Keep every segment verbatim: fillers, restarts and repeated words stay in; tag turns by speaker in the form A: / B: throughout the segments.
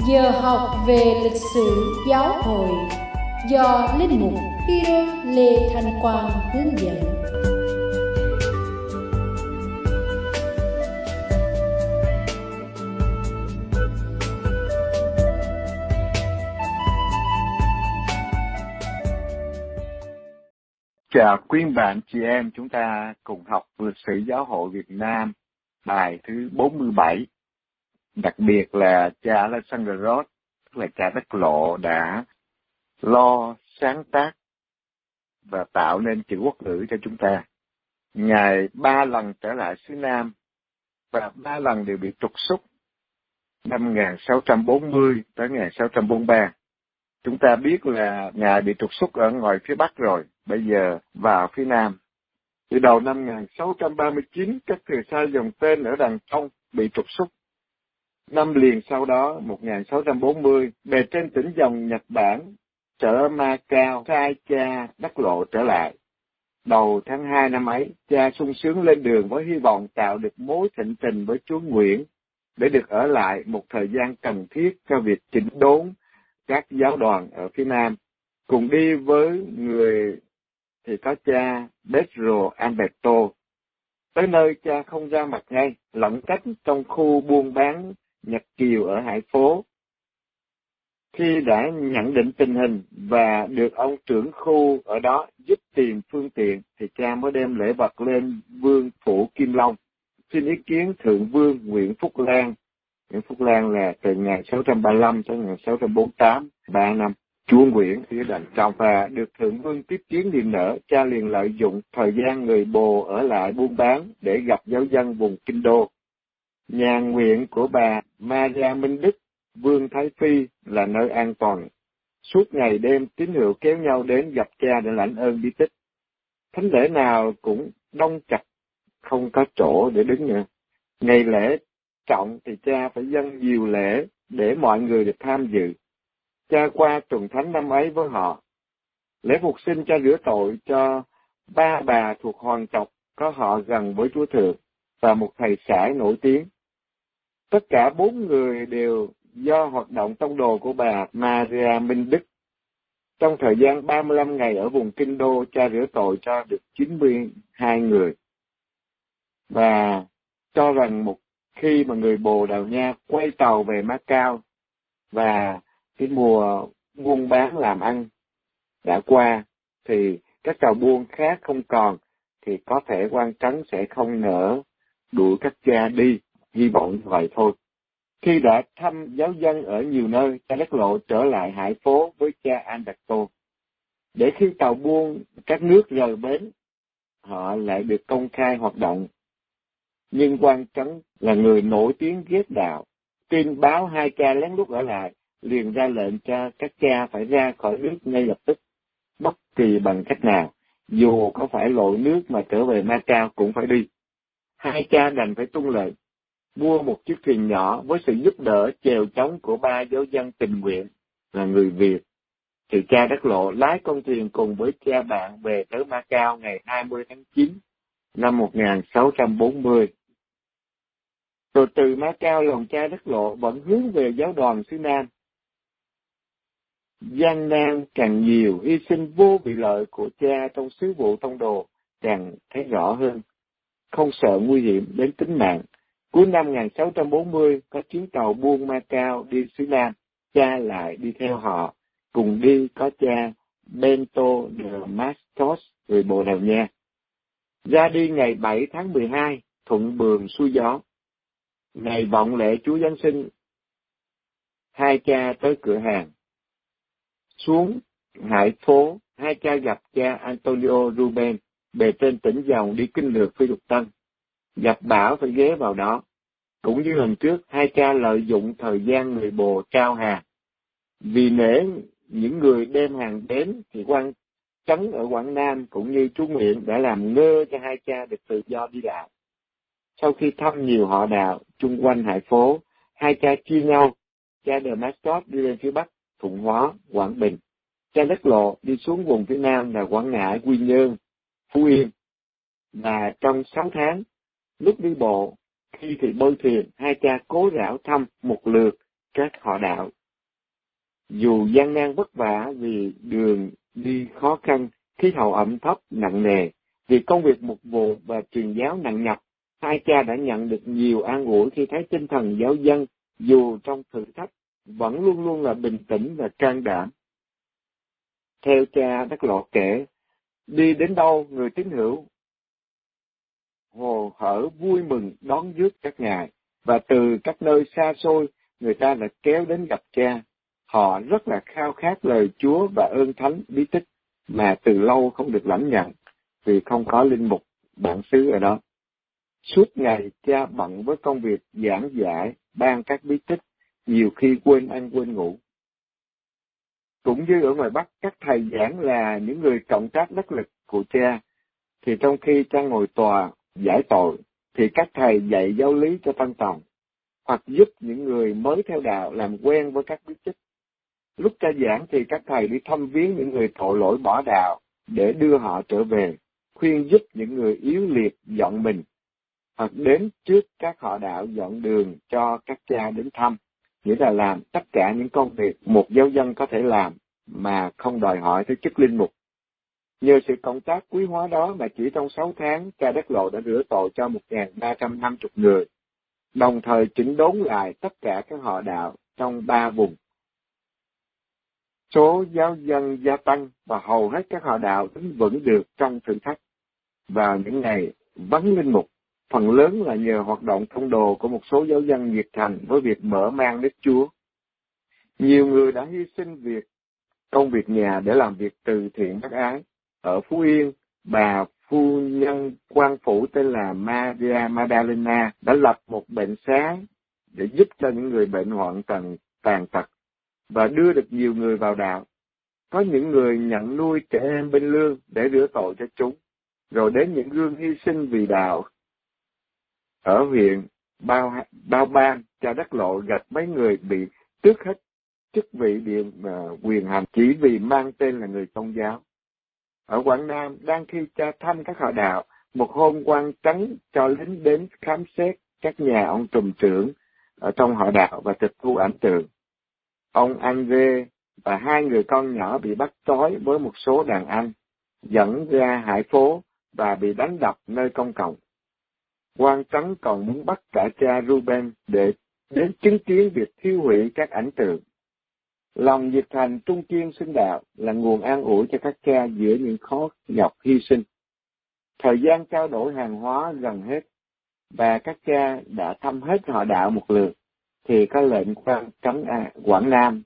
A: Giờ học về lịch sử giáo hội do Linh mục Peter Lê Thanh Quang hướng dẫn.
B: Chào quý bạn chị em, chúng ta cùng học lịch sử giáo hội Việt Nam bài thứ bốn mươi bảy. Đặc biệt là cha Alexander Roth, tức là cha Đất Lộ, đã lo sáng tác và tạo nên chữ quốc ngữ cho chúng ta. Ngài ba lần trở lại xứ Nam và ba lần đều bị trục xuất, năm một nghìn sáu trăm bốn mươi tới một nghìn sáu trăm bốn mươi ba. Chúng ta biết là Ngài bị trục xuất ở ngoài phía Bắc rồi, bây giờ vào phía Nam. Từ đầu năm một nghìn sáu trăm ba mươi chín, các thừa sai dòng tên ở đằng trong bị trục xuất. Năm liền sau đó, một nghìn sáu trăm bốn mươi, bề trên tỉnh dòng Nhật Bản, trở Macau, sai cha Đất Lộ trở lại. Đầu tháng hai năm ấy, cha sung sướng lên đường với hy vọng tạo được mối thịnh tình với Chúa Nguyễn, để được ở lại một thời gian cần thiết cho việc chỉnh đốn các giáo đoàn ở phía Nam. Cùng đi với người thì có cha Pedro Alberto. Tới nơi cha không ra mặt ngay, lẩn tránh trong khu buôn bán Nhật Kiều ở Hải Phố. Khi đã nhận định tình hình và được ông trưởng khu ở đó giúp tìm phương tiện, thì cha mới đem lễ vật lên Vương phủ Kim Long, xin ý kiến Thượng Vương Nguyễn Phúc Lan. Nguyễn Phúc Lan là từ một nghìn sáu trăm ba mươi lăm tới một nghìn sáu trăm bốn mươi tám, ba năm. Chúa Nguyễn phía đằng trong, và được Thượng Vương tiếp kiến niềm nở, cha liền lợi dụng thời gian người Bồ ở lại buôn bán để gặp giáo dân vùng Kinh Đô. Nhà nguyện của bà Maria Minh Đức, Vương Thái Phi là nơi an toàn. Suốt ngày đêm tín hữu kéo nhau đến gặp cha để lãnh ơn bí tích. Thánh lễ nào cũng đông chặt, không có chỗ để đứng nữa. Ngày lễ trọng thì cha phải dâng nhiều lễ để mọi người được tham dự. Cha qua tuần thánh năm ấy với họ. Lễ phục sinh cha rửa tội cho ba bà thuộc hoàng tộc có họ gần với Chúa Thượng và một thầy sải nổi tiếng. Tất cả bốn người đều do hoạt động tông đồ của bà Maria Minh Đức. Trong thời gian ba mươi lăm ngày ở vùng Kinh Đô, cha rửa tội cho được chín mươi hai người. Và cho rằng một khi mà người Bồ Đào Nha quay tàu về Macau và cái mùa buôn bán làm ăn đã qua, thì các tàu buôn khác không còn, thì có thể quan trấn sẽ không nỡ đuổi các cha đi, hy vọng như vậy thôi. Khi đã thăm giáo dân ở nhiều nơi, cha Đất Lộ trở lại Hải Phố với cha Alberto, để khi tàu buôn các nước rời bến, họ lại được công khai hoạt động. Nhưng quan trấn là người nổi tiếng ghét đạo, tin báo hai cha lén lút ở lại, liền ra lệnh cho các cha phải ra khỏi nước ngay lập tức, bất kỳ bằng cách nào, dù có phải lội nước mà trở về Macau cũng phải đi. Hai cha đành phải tuân lệnh, mua một chiếc thuyền nhỏ với sự giúp đỡ chèo chống của ba giáo dân tình nguyện là người Việt. Thì cha Đất Lộ lái con thuyền cùng với cha bạn về tới Macau ngày hai mươi tháng chín năm một nghìn sáu trăm bốn mươi. Rồi từ Macau, lòng cha Đất Lộ vẫn hướng về giáo đoàn xứ Nam. Gian nan càng nhiều, hy sinh vô vị lợi của cha trong sứ vụ tông đồ càng thấy rõ hơn. Không sợ nguy hiểm đến tính mạng. Cuối năm một nghìn sáu trăm bốn mươi, có chuyến tàu buôn Macau đi xứ Nam, cha lại đi theo họ. Cùng đi có cha Bento de Mastos, người Bồ Đào Nha. Ra đi ngày bảy tháng mười hai, thuận buồm xuôi gió. Ngày vọng lễ Chúa Giáng sinh, hai cha tới cửa hàng. Xuống Hải Phố, hai cha gặp cha Antonio Ruben, bề trên tỉnh dòng đi kinh lược Phi Lục Tân. Gặp bảo phải ghé vào đó. Cũng như lần trước, hai cha lợi dụng thời gian người Bồ trao hàng. Vì nể những người đem hàng đến, thì quan trấn ở Quảng Nam cũng như Chúa Nguyễn đã làm ngơ cho hai cha được tự do đi lại. Sau khi thăm nhiều họ đạo chung quanh Hải Phố, hai cha chia nhau. Cha Damascus đi lên phía Bắc, Thuận Hóa, Quảng Bình. Cha Đất Lộ đi xuống vùng phía Nam là Quảng Ngãi, Quy Nhơn, Phú Yên. Và trong sáu tháng, lúc đi bộ, khi thì bơi thuyền, hai cha cố rảo thăm một lượt các họ đạo. Dù gian nan vất vả vì đường đi khó khăn, khí hậu ẩm thấp nặng nề, vì công việc mục vụ và truyền giáo nặng nhọc, hai cha đã nhận được nhiều an ủi khi thấy tinh thần giáo dân dù trong thử thách vẫn luôn luôn là bình tĩnh và can đảm. Theo cha Đắc Lộ kể, đi đến đâu người tín hữu hồ hởi vui mừng đón rước các ngài, và từ các nơi xa xôi người ta đã kéo đến gặp cha. Họ rất là khao khát lời Chúa và ơn thánh bí tích mà từ lâu không được lãnh nhận vì không có linh mục bản xứ ở đó. Suốt ngày cha bận với công việc giảng giải, ban các bí tích, nhiều khi quên ăn quên ngủ. Cũng như ở ngoài Bắc, các thầy giảng là những người cộng tác đắc lực của cha, thì trong khi cha ngồi tòa giải tội, thì các thầy dạy giáo lý cho tăng tòng, hoặc giúp những người mới theo đạo làm quen với các bí tích. Lúc cha giảng thì các thầy đi thăm viếng những người tội lỗi bỏ đạo để đưa họ trở về, khuyên giúp những người yếu liệt dọn mình, hoặc đến trước các họ đạo dọn đường cho các cha đến thăm, nghĩa là làm tất cả những công việc một giáo dân có thể làm mà không đòi hỏi tới chức linh mục. Nhờ sự cộng tác quý hóa đó mà chỉ trong sáu tháng, cha Đắc Lộ đã rửa tội cho một nghìn ba trăm năm mươi người, đồng thời chỉnh đốn lại tất cả các họ đạo trong ba vùng. Số giáo dân gia tăng và hầu hết các họ đạo đứng vững được trong thử thách. Vào những ngày vắng linh mục, phần lớn là nhờ hoạt động thông đồ của một số giáo dân nhiệt thành với việc mở mang nước Chúa. Nhiều người đã hy sinh việc công việc nhà để làm việc từ thiện bác ái. Ở Phú Yên, bà phu nhân quan phủ tên là Maria Magdalena đã lập một bệnh xá để giúp cho những người bệnh hoạn tàn, tàn tật và đưa được nhiều người vào đạo. Có những người nhận nuôi trẻ em bên lương để rửa tội cho chúng, rồi đến những gương hy sinh vì đạo. Ở huyện Bao, Bao Ban, cha Đắc Lộ gặp mấy người bị tước hết chức vị điện uh, quyền hành chỉ vì mang tên là người Công giáo. Ở Quảng Nam, đang khi cha thăm các họ đạo, một hôm quan trấn cho lính đến khám xét các nhà ông trùm trưởng ở trong họ đạo và tịch thu ảnh tượng. Ông Anh Rê và hai người con nhỏ bị bắt trói với một số đàn anh, dẫn ra hải phố và bị đánh đập nơi công cộng. Quan trấn còn muốn bắt cả cha Ruben để đến chứng kiến việc thiêu hủy các ảnh tượng. Lòng nhiệt thành trung kiên sinh đạo là nguồn an ủi cho các cha giữa những khó nhọc hy sinh. Thời gian trao đổi hàng hóa gần hết, và các cha đã thăm hết họ đạo một lượt, thì có lệnh quan trấn Quảng Nam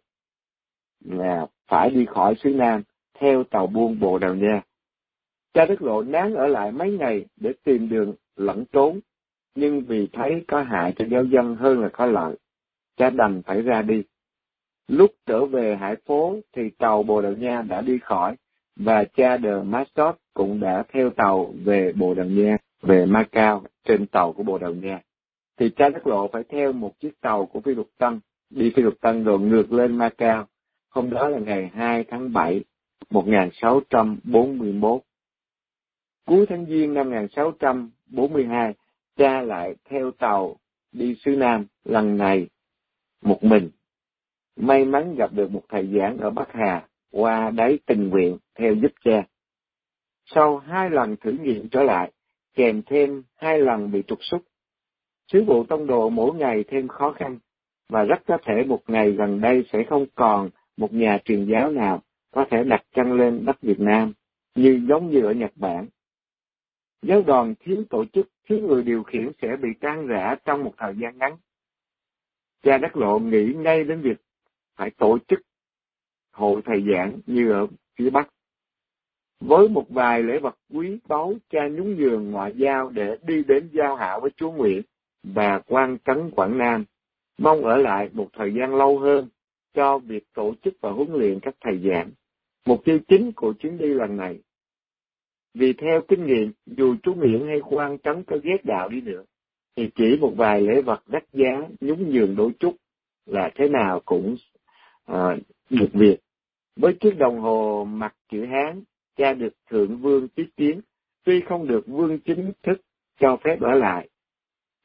B: là phải đi khỏi xứ Nam theo tàu buôn Bồ Đào Nha. Cha Đắc Lộ nán ở lại mấy ngày để tìm đường lẩn trốn, nhưng vì thấy có hại cho giáo dân hơn là có lợi, cha đành phải ra đi. Lúc trở về hải phố thì tàu Bồ Đào Nha đã đi khỏi, và cha de Mastot cũng đã theo tàu về Bồ Đào Nha, về Macau trên tàu của Bồ Đào Nha. Thì cha Đắc Lộ phải theo một chiếc tàu của Phi Luật Tân, đi Phi Luật Tân rồi ngược lên Macau. Hôm đó là ngày hai tháng bảy, một nghìn sáu trăm bốn mươi mốt. Cuối tháng Giêng năm một nghìn sáu trăm bốn mươi hai, cha lại theo tàu đi xứ Nam, lần này một mình. May mắn gặp được một thầy giảng ở Bắc Hà, qua đấy tình nguyện theo giúp cha. Sau hai lần thử nghiệm trở lại, kèm thêm hai lần bị trục xuất, sứ vụ tông đồ mỗi ngày thêm khó khăn, và rất có thể một ngày gần đây sẽ không còn một nhà truyền giáo nào có thể đặt chân lên đất Việt Nam, như giống như ở Nhật Bản. Giáo đoàn thiếu tổ chức, thiếu người điều khiển sẽ bị tan rã trong một thời gian ngắn. Cha Đắc Lộ nghĩ ngay đến việc phải tổ chức hội thầy giảng như ở phía Bắc. Với một vài lễ vật quý báu, cha nhún nhường ngoại giao để đi đến giao hảo với Chúa Nguyện và quan trấn Quảng Nam, mong ở lại một thời gian lâu hơn cho việc tổ chức và huấn luyện các thầy giảng. Mục tiêu chính của chuyến đi lần này. Vì theo kinh nghiệm, dù Chúa Nguyện hay quan trấn có ghét đạo đi nữa, thì chỉ một vài lễ vật đắt giá nhún nhường đôi chút là thế nào cũng uh, được việc. Với chiếc đồng hồ mặt chữ Hán, cha được Thượng Vương tiếp kiến, tuy không được vương chính thức cho phép ở lại.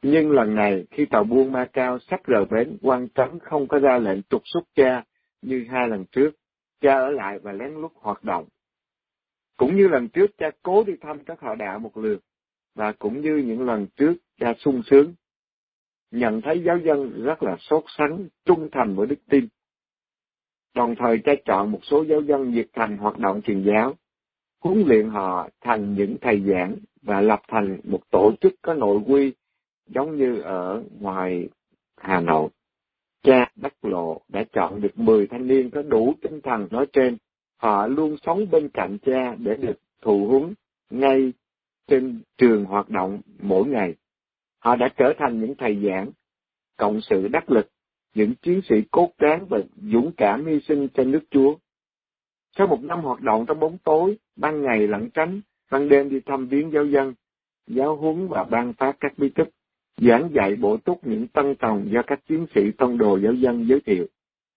B: Nhưng lần này, khi tàu buôn Macao sắp rời bến, quan trấn không có ra lệnh trục xuất cha như hai lần trước. Cha ở lại và lén lút hoạt động. Cũng như lần trước, cha cố đi thăm các họ đạo một lượt, và cũng như những lần trước, cha sung sướng. Nhận thấy giáo dân rất là sốt sắng, trung thành với đức tin. Đồng thời cha chọn một số giáo dân nhiệt thành hoạt động truyền giáo, huấn luyện họ thành những thầy giảng và lập thành một tổ chức có nội quy giống như ở ngoài Hà Nội. Cha Đắc Lộ đã chọn được mười thanh niên có đủ tinh thần nói trên. Họ luôn sống bên cạnh cha để được thụ huấn ngay trên trường hoạt động mỗi ngày. Họ đã trở thành những thầy giảng, cộng sự đắc lực, những chiến sĩ cốt cán và dũng cảm hy sinh cho nước Chúa. Sau một năm hoạt động trong bóng tối, ban ngày lẩn tránh, ban đêm đi thăm viếng giáo dân, giáo huấn và ban phát các bí kíp, giảng dạy bổ túc những tân tòng do các chiến sĩ tông đồ giáo dân giới thiệu.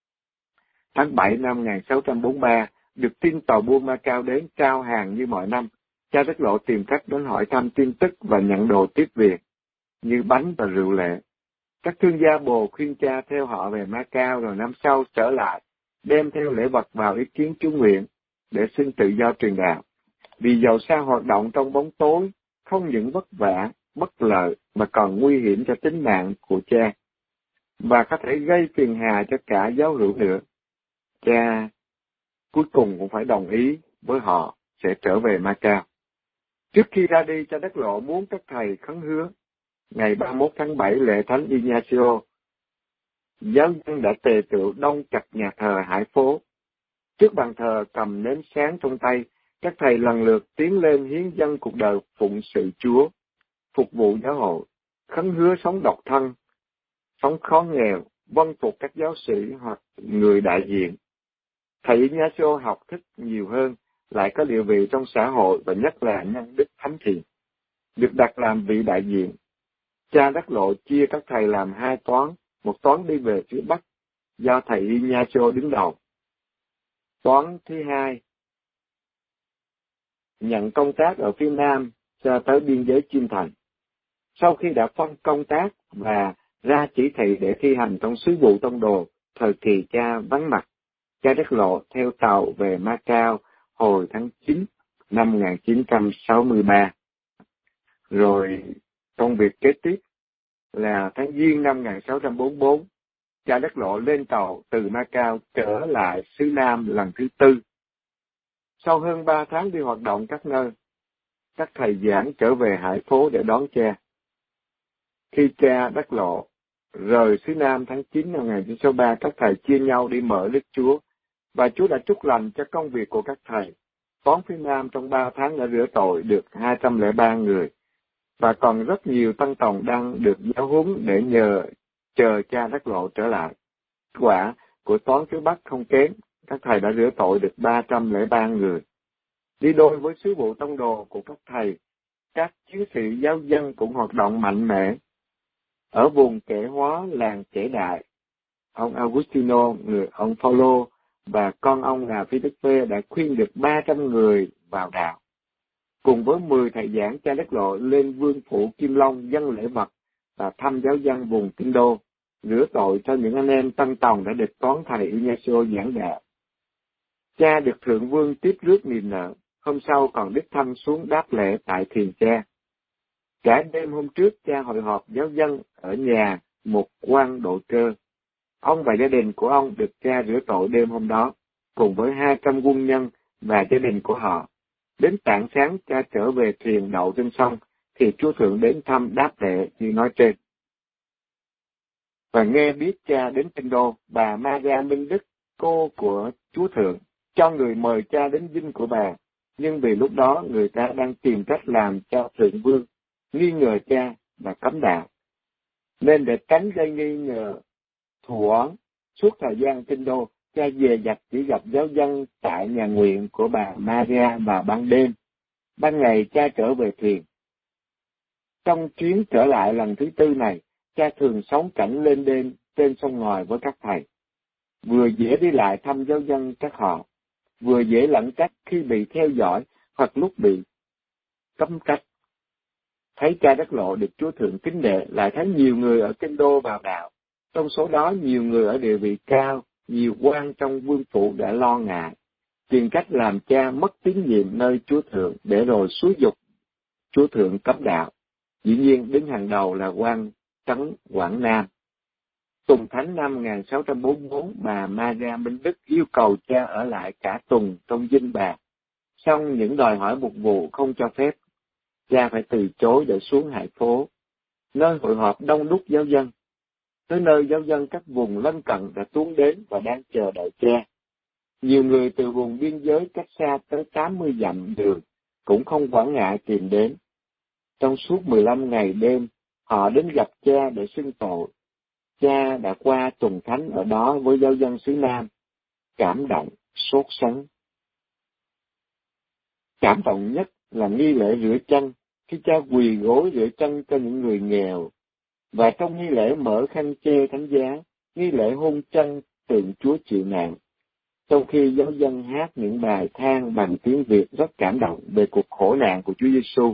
B: Tháng bảy năm một nghìn sáu trăm bốn mươi ba, được tin tàu buôn Macao đến trao hàng như mọi năm. Cha Đắc Lộ tìm cách đến hỏi thăm tin tức và nhận đồ tiếp việc, như bánh và rượu lệ. Các thương gia Bồ khuyên cha theo họ về Macao rồi năm sau trở lại, đem theo lễ vật vào ý kiến Chúa nguyện để xin tự do truyền đạo. Vì dầu sao hoạt động trong bóng tối không những vất vả, bất lợi mà còn nguy hiểm cho tính mạng của cha, và có thể gây phiền hà cho cả giáo hữu nữa. Cha cuối cùng cũng phải đồng ý với họ sẽ trở về Macao. Trước khi ra đi, cha Đắc Lộ muốn các thầy khấn hứa. Ngày ba mươi mốt tháng bảy, lễ Thánh Ignacio, giáo dân đã tề tựu đông chặt nhà thờ Hải Phố. Trước bàn thờ cầm nến sáng trong tay, các thầy lần lượt tiến lên hiến dâng cuộc đời phụng sự Chúa, phục vụ giáo hội, khấn hứa sống độc thân, sống khó nghèo, vâng phục các giáo sĩ hoặc người đại diện. Thầy Ignacio học thức nhiều hơn, lại có địa vị trong xã hội và nhất là nhân đức thánh thiện. Được đặt làm vị đại diện, cha Đắc Lộ chia các thầy làm hai toán, một toán đi về phía Bắc, do thầy Ignacio đứng đầu. Toán thứ hai nhận công tác ở phía Nam cho tới biên giới Chiêm Thành. Sau khi đã phân công tác và ra chỉ thị để thi hành trong sứ vụ tông đồ, thời kỳ cha vắng mặt, cha Đắc Lộ theo tàu về Macao hồi tháng chín năm một nghìn chín trăm sáu mươi ba. Rồi công việc kế tiếp là tháng Giêng năm một nghìn sáu trăm bốn mươi tư, cha Đắc Lộ lên tàu từ Macao trở lại xứ Nam lần thứ tư. Sau hơn ba tháng đi hoạt động các nơi, các thầy giảng trở về Hải Phố để đón cha. Khi cha Đắc Lộ rời xứ Nam tháng chín năm một nghìn chín trăm sáu mươi ba, các thầy chia nhau đi mở Đức Chúa, và Chúa đã chúc lành cho công việc của các thầy. Toán phía Nam trong ba tháng đã rửa tội được hai trăm lẻ ba người, và còn rất nhiều tăng tòng đang được giáo huấn để nhờ chờ cha Đắc Lộ trở lại. Kết quả của toán phía Bắc không kém, các thầy đã rửa tội được ba trăm lẻ ba người. Đi đôi với sứ vụ tông đồ của các thầy, các chiến sĩ giáo dân cũng hoạt động mạnh mẽ. Ở vùng Kẻ Hóa, làng Kẻ Đại, ông Augustino, người ông Phaolô và con ông là Phi Đức Phê đã khuyên được ba trăm người vào đạo. Cùng với mười thầy giảng, cha Đắc Lộ lên Vương phủ Kim Long dâng lễ vật và thăm giáo dân vùng Kinh Đô, rửa tội cho những anh em tăng tòng đã được toán thầy Ignacio giảng đạo. Cha được Thượng Vương tiếp rước niềm nợ, hôm sau còn đích thân xuống đáp lễ tại thiền cha. Cả đêm hôm trước, cha hội họp giáo dân ở nhà một quan đội cơ. Ông và gia đình của ông được cha rửa tội đêm hôm đó, cùng với hai trăm quân nhân và gia đình của họ. Đến tảng sáng, cha trở về thuyền đậu trên sông, thì Chúa Thượng đến thăm đáp lễ như nói trên. Và nghe biết cha đến Kinh Đô, bà Maria Minh Đức, cô của Chúa Thượng, cho người mời cha đến dinh của bà, nhưng vì lúc đó người ta đang tìm cách làm cho Thượng Vương nghi ngờ cha và cấm đạo. Nên để tránh gây nghi ngờ thù oán, suốt thời gian Kinh Đô, cha về dặt chỉ gặp giáo dân tại nhà nguyện của bà Maria vào ban đêm. Ban ngày cha trở về thuyền. Trong chuyến trở lại lần thứ tư này, cha thường sống cảnh lên đêm trên sông ngòi với các thầy. Vừa dễ đi lại thăm giáo dân các họ, vừa dễ lẩn trách khi bị theo dõi hoặc lúc bị cấm cách. Thấy Cha Đắc Lộ được Chúa Thượng kính nể, lại thấy nhiều người ở Kinh Đô vào đạo. Trong số đó nhiều người ở địa vị cao, nhiều quan trong vương phủ đã lo ngại, tìm cách làm cha mất tín nhiệm nơi Chúa Thượng để rồi xúi giục Chúa Thượng cấm đạo. Dĩ nhiên đứng hàng đầu là quan trấn Quảng Nam. Tuần Thánh năm một nghìn sáu trăm bốn mươi tư, bà Maria Minh Đức yêu cầu cha ở lại cả tuần trong dinh bà. Song những đòi hỏi mục vụ không cho phép, cha phải từ chối để xuống Hải Phố, nơi hội họp đông đúc giáo dân. Tới nơi giáo dân các vùng lân cận đã tuôn đến và đang chờ đợi cha. Nhiều người từ vùng biên giới cách xa tới tám mươi dặm đường cũng không quản ngại tìm đến. Trong suốt mười lăm ngày đêm, họ đến gặp cha để xưng tội. Cha đã qua tuần thánh ở đó với giáo dân xứ Nam, cảm động, sốt sắng. Cảm động nhất là nghi lễ rửa chân, khi cha quỳ gối rửa chân cho những người nghèo. Và trong nghi lễ mở khăn che thánh giá, nghi lễ hôn chân tượng Chúa chịu nạn. Trong khi giáo dân hát những bài than bằng tiếng Việt rất cảm động về cuộc khổ nạn của Chúa Giêsu.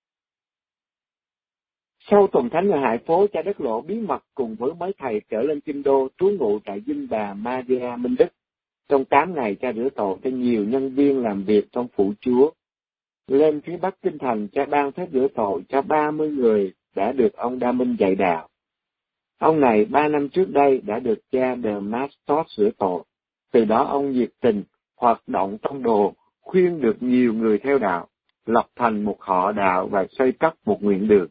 B: Sau tuần thánh ở Hải Phố, Cha Đắc Lộ bí mật cùng với mấy thầy trở lên Kinh Đô trú ngụ tại dinh bà Maria Minh Đức. Trong tám ngày cha rửa tội cho nhiều nhân viên làm việc trong phủ Chúa. Lên phía Bắc Kinh Thành, cha ban phép rửa tội cho ba mươi người đã được ông Đa Minh dạy đạo. Ông này ba năm trước đây đã được cha Damastos rửa tội. Từ đó ông nhiệt tình, hoạt động tông đồ, khuyên được nhiều người theo đạo, lập thành một họ đạo và xây cất một nguyện đường.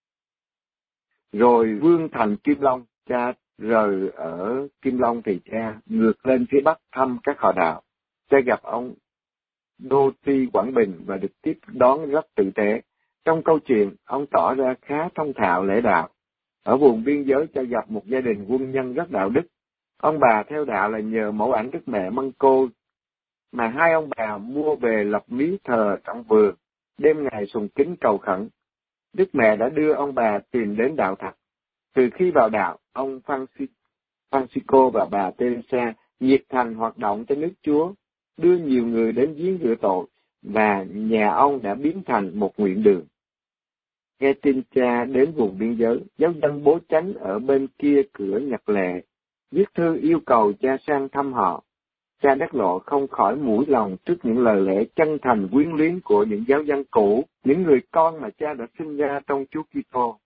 B: Rồi vương thành Kim Long, cha rời ở Kim Long thì cha ngược lên phía Bắc thăm các họ đạo. Cha gặp ông Đô Ti Quảng Bình và được tiếp đón rất tử tế. Trong câu chuyện, ông tỏ ra khá thông thạo lễ đạo. Ở vùng biên giới, cha gặp một gia đình quân nhân rất đạo đức. Ông bà theo đạo là nhờ mẫu ảnh Đức Mẹ Mân Cô, mà hai ông bà mua về lập miếu thờ trong vườn, đêm ngày sùng kính cầu khẩn. Đức Mẹ đã đưa ông bà tìm đến đạo thật. Từ khi vào đạo, ông Francisco và bà Teresa nhiệt thành hoạt động cho nước Chúa, đưa nhiều người đến giếng rửa tội, và nhà ông đã biến thành một nguyện đường. Nghe tin cha đến vùng biên giới, giáo dân bố chánh ở bên kia cửa Nhật Lệ viết thư yêu cầu cha sang thăm họ. Cha Đắc Lộ không khỏi mũi lòng trước những lời lẽ chân thành quyến luyến của những giáo dân cũ, những người con mà cha đã sinh ra trong Chúa Kitô.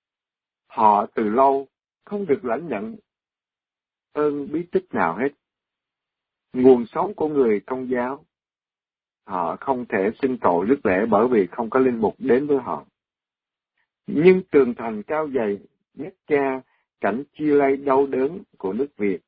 B: Họ từ lâu không được lãnh nhận ơn bí tích nào hết. Nguồn sống của người Công giáo, họ không thể xưng tội rước lễ bởi vì không có linh mục đến với họ. Nhưng tường thành cao dày nhắc cha cảnh chia lây đau đớn của nước Việt,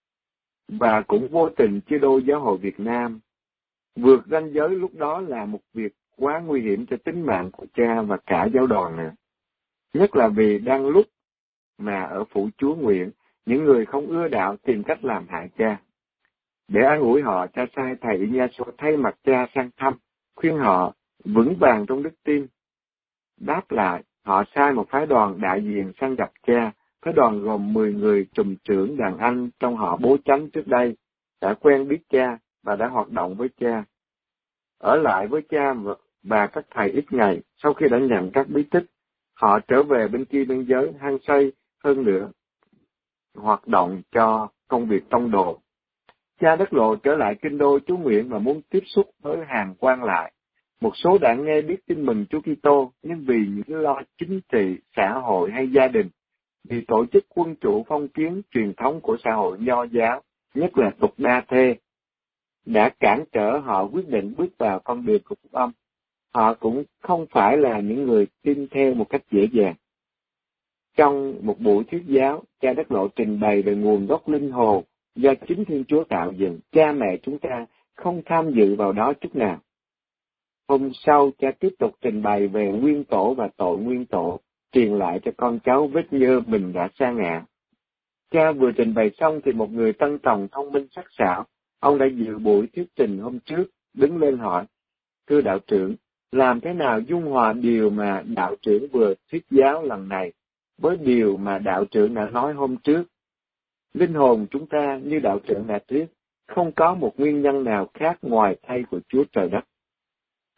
B: và cũng vô tình chia đôi giáo hội Việt Nam. Vượt ranh giới lúc đó là một việc quá nguy hiểm cho tính mạng của cha và cả giáo đoàn nữa. Nhất là vì đang lúc mà ở phủ Chúa Nguyện, những người không ưa đạo tìm cách làm hại cha. Để an ủi họ, cha sai thầy Ignacio thay mặt cha sang thăm, khuyên họ vững vàng trong đức tin. Đáp lại, họ sai một phái đoàn đại diện sang gặp cha. Phái đoàn gồm mười người trùm trưởng đàn anh trong họ bố chánh trước đây, đã quen biết cha và đã hoạt động với cha. Ở lại với cha và các thầy ít ngày, sau khi đã nhận các bí tích, họ trở về bên kia biên giới hăng say hơn nữa, hoạt động cho công việc tông đồ. Cha Đắc Lộ trở lại Kinh Đô Chúa Nguyện và muốn tiếp xúc với hàng quan lại. Một số đã nghe biết tin mừng Chúa Kitô, nhưng vì những lo chính trị, xã hội hay gia đình, vì tổ chức quân chủ phong kiến truyền thống của xã hội Nho giáo, nhất là tục đa thê, đã cản trở họ quyết định bước vào con đường của Phúc Âm. Họ cũng không phải là những người tin theo một cách dễ dàng. Trong một buổi thuyết giáo, cha Đắc Lộ trình bày về nguồn gốc linh hồn do chính Thiên Chúa tạo dựng. Cha mẹ chúng ta không tham dự vào đó chút nào. Hôm sau, cha tiếp tục trình bày về nguyên tổ và tội nguyên tổ, truyền lại cho con cháu vết nhơ mình đã sa ngã. Cha vừa trình bày xong thì một người tân tòng thông minh sắc sảo, ông đã dự buổi thuyết trình hôm trước, đứng lên hỏi: Thưa đạo trưởng, làm thế nào dung hòa điều mà đạo trưởng vừa thuyết giáo lần này với điều mà đạo trưởng đã nói hôm trước? Linh hồn chúng ta, như đạo trưởng đã thuyết, không có một nguyên nhân nào khác ngoài thay của Chúa Trời Đất.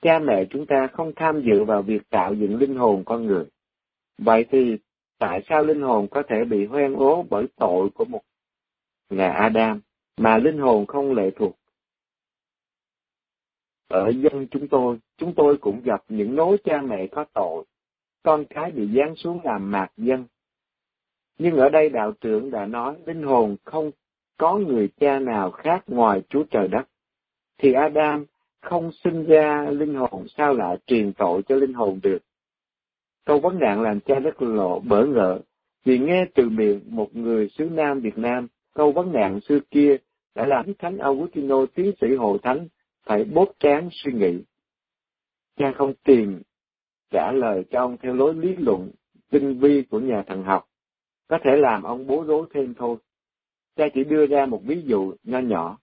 B: cha mẹ chúng ta không tham dự vào việc tạo dựng linh hồn con người. Vậy thì tại sao linh hồn có thể bị hoen ố bởi tội của một là Adam, mà linh hồn không lệ thuộc? Ở dân chúng tôi, chúng tôi cũng gặp những nối cha mẹ có tội, con cái bị giáng xuống làm mạt dân. Nhưng ở đây đạo trưởng đã nói linh hồn không có người cha nào khác ngoài Chúa Trời Đất. Thì Adam không sinh ra linh hồn, sao lại truyền tội cho linh hồn được? Câu vấn nạn làm cha Đất Lộ bỡ ngỡ, vì nghe từ miệng một người xứ Nam Việt Nam, câu vấn nạn xưa kia đã làm Thánh Augustino, tiến sĩ Hội Thánh, phải bốt trán suy nghĩ. Cha không tìm trả lời cho ông theo lối lý luận tinh vi của nhà thần học, có thể làm ông bối rối thêm thôi. Cha chỉ đưa ra một ví dụ nho nhỏ,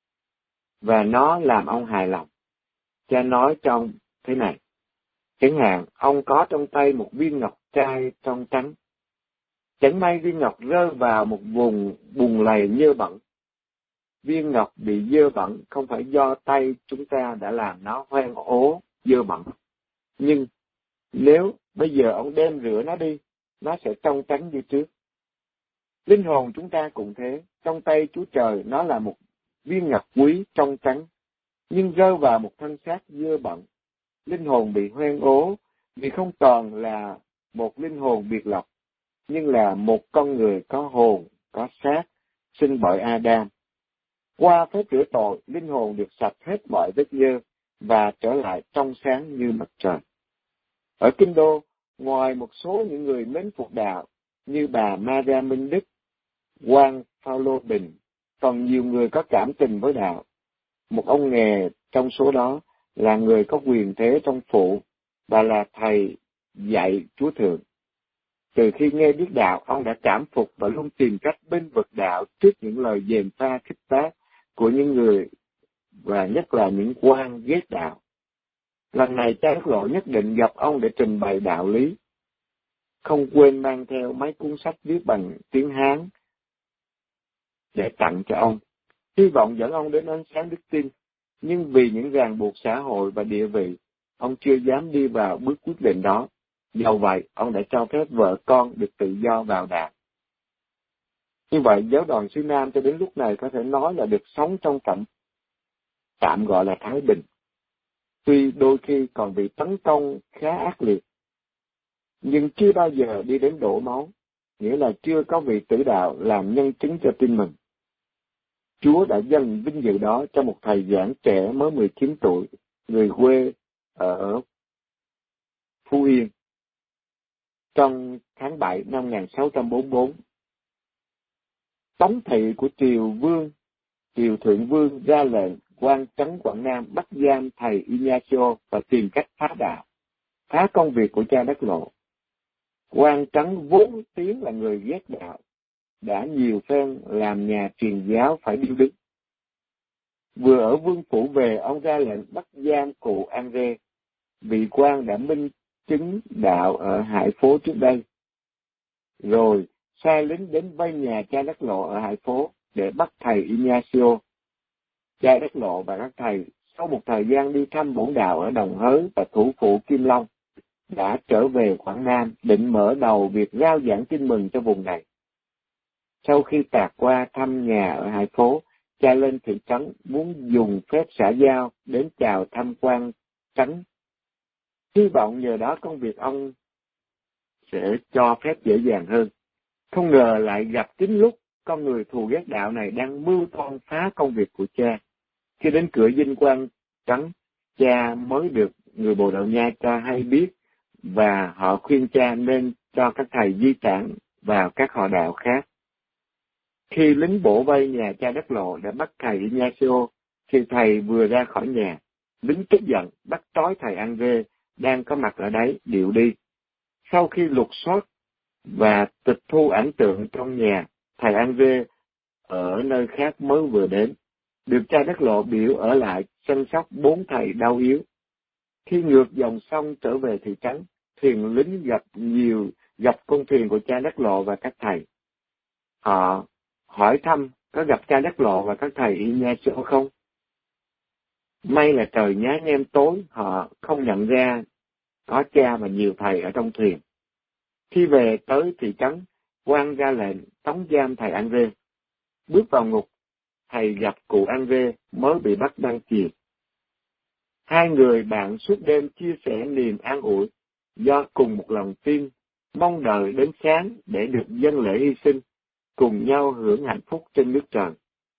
B: và nó làm ông hài lòng. Cha nói cho ông thế này: chẳng hạn, ông có trong tay một viên ngọc trai trong trắng. Chẳng may viên ngọc rơi vào một vùng bùn lầy nhơ bẩn. Viên ngọc bị dơ bẩn không phải do tay chúng ta đã làm nó hoen ố, dơ bẩn. Nhưng nếu bây giờ ông đem rửa nó đi, nó sẽ trong trắng như trước. Linh hồn chúng ta cũng thế, trong tay Chúa Trời nó là một viên ngọc quý trong trắng, nhưng rơi vào một thân xác dơ bẩn. Linh hồn bị hoen ố vì không còn là một linh hồn biệt lập, nhưng là một con người có hồn, có xác, sinh bởi Adam. Qua phép rửa tội, linh hồn được sạch hết mọi vết nhơ và trở lại trong sáng như mặt trời. Ở Kinh Đô, ngoài một số những người mến phục đạo như bà Maria Minh Đức, Juan Paulo Bình, còn nhiều người có cảm tình với đạo. Một ông nghề trong số đó là người có quyền thế trong phủ, và là thầy dạy Chúa Thượng. Từ khi nghe biết đạo, ông đã cảm phục và luôn tìm cách bênh vực đạo trước những lời gièm pha khích bác của những người, và nhất là những quan ghét đạo. Lần này cha Đất Lộ nhất định gặp ông để trình bày đạo lý, không quên mang theo mấy cuốn sách viết bằng tiếng Hán để tặng cho ông, hy vọng dẫn ông đến ánh sáng đức tin. Nhưng vì những ràng buộc xã hội và địa vị, ông chưa dám đi vào bước quyết định đó. Dầu vậy, ông đã cho phép vợ con được tự do vào đạo. Như vậy, giáo đoàn xứ Nam cho đến lúc này có thể nói là được sống trong cảnh tạm gọi là thái bình. Tuy đôi khi còn bị tấn công khá ác liệt, nhưng chưa bao giờ đi đến đổ máu, nghĩa là chưa có vị tử đạo làm nhân chứng cho tin mình. Chúa đã dâng vinh dự đó cho một thầy giảng trẻ mới mười chín tuổi, người quê ở Phú Yên. Trong tháng bảy năm một nghìn sáu trăm bốn mươi tư, tống thị của triều vương, triều thượng vương ra lệnh quan trấn Quảng Nam bắt giam thầy Ignacio và tìm cách phá đạo, phá công việc của cha Đất Lộ. Quan trấn vốn tiếng là người ghét đạo, đã nhiều phen làm nhà truyền giáo phải điêu đứng. Vừa ở vương phủ về, ông ra lệnh bắt giam cụ Andre, vị quan đã minh chứng đạo ở Hải Phố trước đây. Rồi sai lính đến vây nhà cha Đất Lộ ở Hải Phố để bắt thầy Ignacio. Cha Đất Lộ và các thầy sau một thời gian đi thăm bổn đạo ở Đồng Hới và thủ phủ Kim Long đã trở về Quảng Nam, định mở đầu việc rao giảng tin mừng cho vùng này. Sau khi tạt qua thăm nhà ở Hải Phố, cha lên thị trấn muốn dùng phép xã giao đến chào thăm quan trấn, hy vọng nhờ đó công việc ông sẽ cho phép dễ dàng hơn. Không ngờ lại gặp chính lúc con người thù ghét đạo này đang mưu toan phá công việc của cha. Khi đến cửa dinh quan trấn, cha mới được người Bồ Đào Nha cho hay biết, và họ khuyên cha nên cho các thầy di tản vào các họ đạo khác. Khi lính bổ vây nhà cha Đất Lộ đã bắt thầy Ignacio, thì thầy vừa ra khỏi nhà, lính tức giận bắt trói thầy Andre đang có mặt ở đấy điệu đi. Sau khi lục soát và tịch thu ảnh tượng trong nhà, thầy Andre ở nơi khác mới vừa đến, được cha Đất Lộ biểu ở lại chăm sóc bốn thầy đau yếu. Khi ngược dòng sông trở về thị trấn, thuyền lính gặp nhiều gặp con thuyền của cha Đất Lộ và các thầy. Họ hỏi thăm có gặp cha Đất Lộ và các thầy Ignacio không? May là trời nhá nhem tối, họ không nhận ra có cha và nhiều thầy ở trong thuyền. Khi về tới thị trấn, quan ra lệnh tống giam thầy Andre. Bước vào ngục, thầy gặp cụ Andre mới bị bắt đang chìm. Hai người bạn suốt đêm chia sẻ niềm an ủi, do cùng một lòng tin, mong đợi đến sáng để được dâng lễ hy sinh, cùng nhau hưởng hạnh phúc trên nước trời.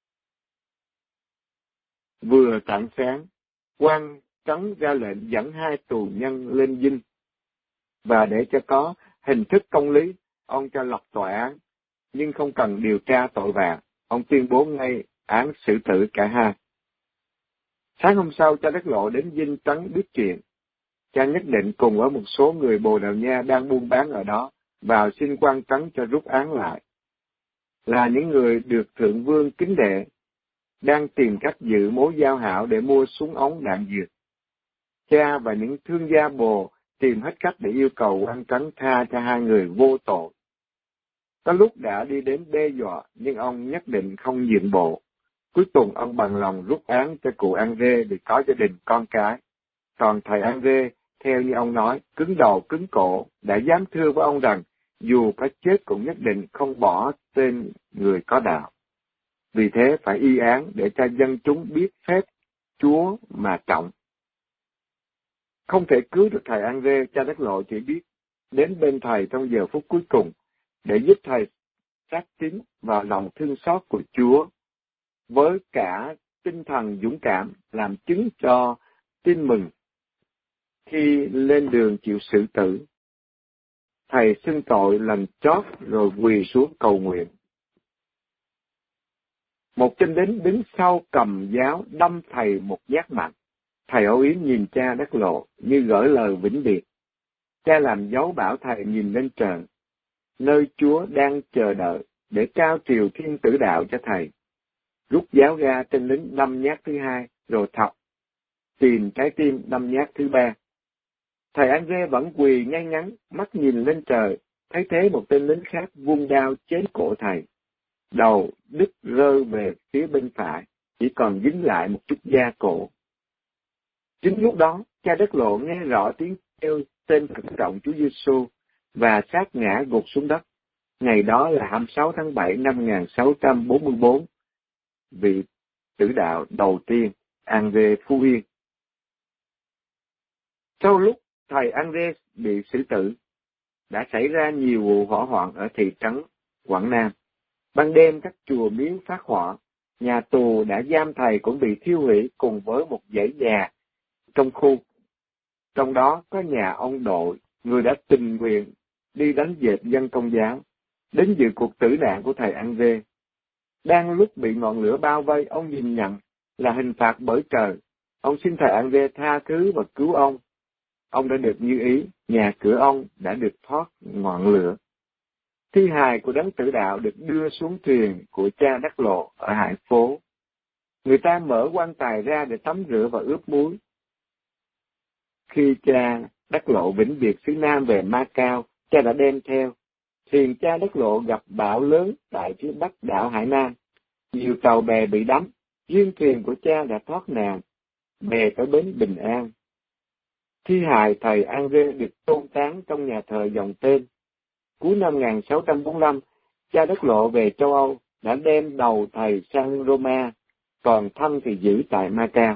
B: Vừa tảng sáng, quan trấn ra lệnh dẫn hai tù nhân lên dinh, và để cho có hình thức công lý, ông cho lập tòa án, nhưng không cần điều tra tội vạ, ông tuyên bố ngay án xử tử cả hai. Sáng hôm sau, cha Đắc Lộ đến dinh trấn biết chuyện. Cha nhất định cùng với một số người Bồ Đào Nha đang buôn bán ở đó, vào xin quan trấn cho rút án lại. Là những người được Thượng Vương kính đệ, đang tìm cách giữ mối giao hảo để mua súng ống đạn dược. Cha và những thương gia Bồ tìm hết cách để yêu cầu quan trấn tha cho hai người vô tội. Có lúc đã đi đến đe dọa, nhưng ông nhất định không nhượng bộ. Cuối cùng ông bằng lòng rút án cho cụ Andre để có gia đình con cái. Còn thầy Andre, theo như ông nói, cứng đầu cứng cổ, đã dám thưa với ông rằng dù có chết cũng nhất định không bỏ tên người có đạo. Vì thế phải y án để cho dân chúng biết phép Chúa mà trọng. Không thể cứu được thầy Andre, cha Đắc Lộ chỉ biết đến bên thầy trong giờ phút cuối cùng để giúp thầy xác tín vào lòng thương xót của Chúa, với cả tinh thần dũng cảm làm chứng cho tin mừng. Khi lên đường chịu xử tử, thầy xưng tội lần chót rồi quỳ xuống cầu nguyện. Một tên lính đứng sau cầm giáo đâm thầy một nhát mạnh. Thầy Âu Yếm nhìn cha Đắc Lộ như gửi lời vĩnh biệt. Cha làm dấu bảo thầy nhìn lên trời, nơi Chúa đang chờ đợi để trao triều thiên tử đạo cho thầy. Rút giáo ra, tên lính đâm nhát thứ hai, rồi thọc, tìm trái tim đâm nhát thứ ba. Thầy Andre vẫn quỳ ngay ngắn, mắt nhìn lên trời, thấy thế một tên lính khác vung đao chém cổ thầy. Đầu đứt rơi về phía bên phải, chỉ còn dính lại một chút da cổ. Chính lúc đó, cha Đắc Lộ nghe rõ tiếng kêu tên cẩn trọng Chúa Giêsu và sát ngã gục xuống đất. Ngày đó là hai mươi sáu tháng bảy năm một nghìn sáu trăm bốn mươi tư, vị tử đạo đầu tiên, Andre Phú Yên. Sau lúc thầy Andre bị xử tử, đã xảy ra nhiều vụ hỏa hoạn ở thị trấn Quảng Nam. Ban đêm các chùa miếu phát hỏa, nhà tù đã giam thầy cũng bị thiêu hủy cùng với một dãy nhà trong khu. Trong đó có nhà ông Đội, người đã tình nguyện đi đánh dẹp dân Công giáo, đến dự cuộc tử nạn của thầy Andre. Đang lúc bị ngọn lửa bao vây, ông nhìn nhận là hình phạt bởi trời. Ông xin thầy Andre tha thứ và cứu ông. Ông đã được như ý, nhà cửa ông đã được thoát ngọn lửa. Thi hài của đấng tử đạo được đưa xuống thuyền của cha Đắc Lộ ở Hải Phố. Người ta mở quan tài ra để tắm rửa và ướp muối. Khi cha Đắc Lộ vĩnh biệt xứ Nam về Macau, cha đã đem theo. Thuyền cha Đắc Lộ gặp bão lớn tại phía bắc đảo Hải Nam. Nhiều tàu bè bị đắm, riêng thuyền của cha đã thoát nạn, bè tới bến bình an. Thi hài thầy Andre được tôn táng trong nhà thờ dòng tên. Cuối năm một nghìn sáu trăm bốn mươi lăm, cha Đắc Lộ về châu Âu đã đem đầu thầy sang Roma, còn thân thì giữ tại Macau.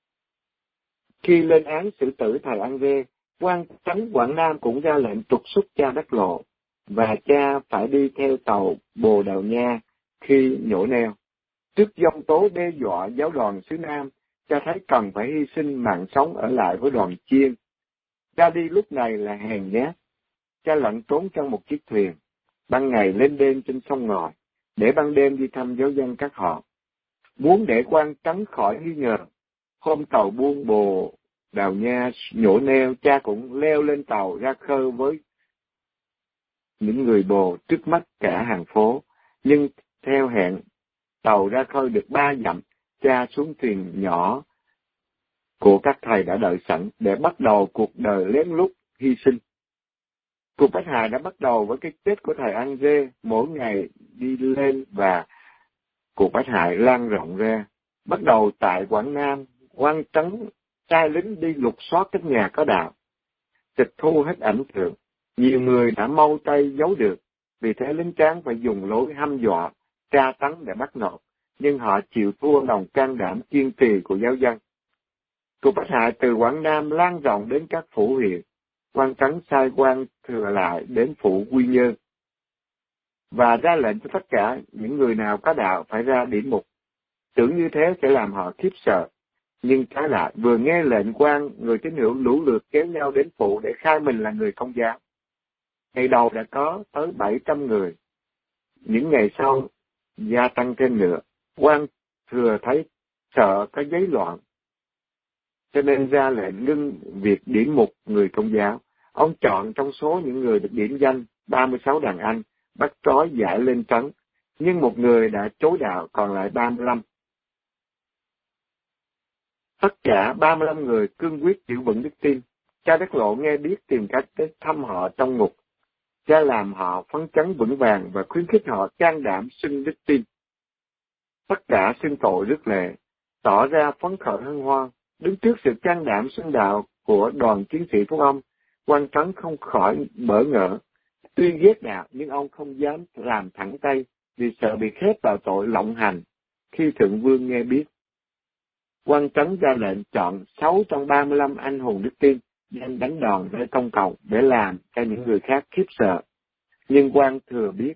B: Khi lên án xử tử thầy Andre, quan trấn Quảng Nam cũng ra lệnh trục xuất cha Đắc Lộ, và cha phải đi theo tàu Bồ Đào Nha khi nhổ neo. Trước giông tố đe dọa giáo đoàn xứ Nam, cha thấy cần phải hy sinh mạng sống ở lại với đoàn chiên. Cha đi lúc này là hèn nhát. Cha lẩn trốn trong một chiếc thuyền, ban ngày lên đêm trên sông ngòi, để ban đêm đi thăm giáo dân các họ. Muốn để quan trấn khỏi nghi ngờ, hôm tàu buôn Bồ Đào Nha nhổ neo, cha cũng leo lên tàu ra khơi với những người Bồ trước mắt cả hàng phố. Nhưng theo hẹn, tàu ra khơi được ba dặm, cha xuống thuyền nhỏ của các thầy đã đợi sẵn để bắt đầu cuộc đời lén lút hy sinh. Cuộc bách hại đã bắt đầu với cái chết của thầy Andre, mỗi ngày đi lên và cuộc bách hại lan rộng ra. Bắt đầu tại Quảng Nam, Quan Trấn sai lính đi lục soát các nhà có đạo, tịch thu hết ảnh tượng. Nhiều người đã mau tay giấu được, vì thế lính tráng phải dùng lối hăm dọa, tra tấn để bắt nộp, nhưng họ chịu thua lòng can đảm kiên trì của giáo dân. Cuộc bắt hại từ Quảng Nam lan rộng đến các phủ huyện. Quan Trấn sai quan Thừa Lại đến phủ Quy Nhơn và ra lệnh cho tất cả những người nào có đạo phải ra điểm mục. Tưởng như thế sẽ làm họ khiếp sợ, nhưng trái lại vừa nghe lệnh quan, người tín hữu lũ lượt kéo nhau đến phủ để khai mình là người Công giáo. Ngày đầu đã có tới bảy trăm người. Những ngày sau gia tăng thêm nữa. Quan Thừa thấy sợ có giấy loạn, cho nên ra lệnh ngưng việc điểm mục người Công giáo. Ông chọn trong số những người được điểm danh ba mươi sáu đàn anh, bắt trói giải lên trấn, nhưng một người đã chối đạo, còn lại ba mươi lăm. Tất cả ba mươi lăm người cương quyết giữ vững đức tin. Cha Đắc Lộ nghe biết tìm cách tới thăm họ trong ngục. Cha làm họ phấn chấn vững vàng và khuyến khích họ can đảm xưng đức tin. Tất cả xưng tội rước lệ, tỏ ra phấn khởi hân hoan. Đứng trước sự can đảm xưng đạo của đoàn chiến sĩ Phúc Âm, Quan Trấn không khỏi bỡ ngỡ. Tuy ghét đạo nhưng ông không dám làm thẳng tay vì sợ bị khép vào tội lộng hành khi Thượng Vương nghe biết. Quan Trấn ra lệnh chọn sáu trong ba mươi lăm anh hùng đức tin đem đánh đòn để công cộng để làm cho những người khác khiếp sợ. Nhưng Quan Thừa biết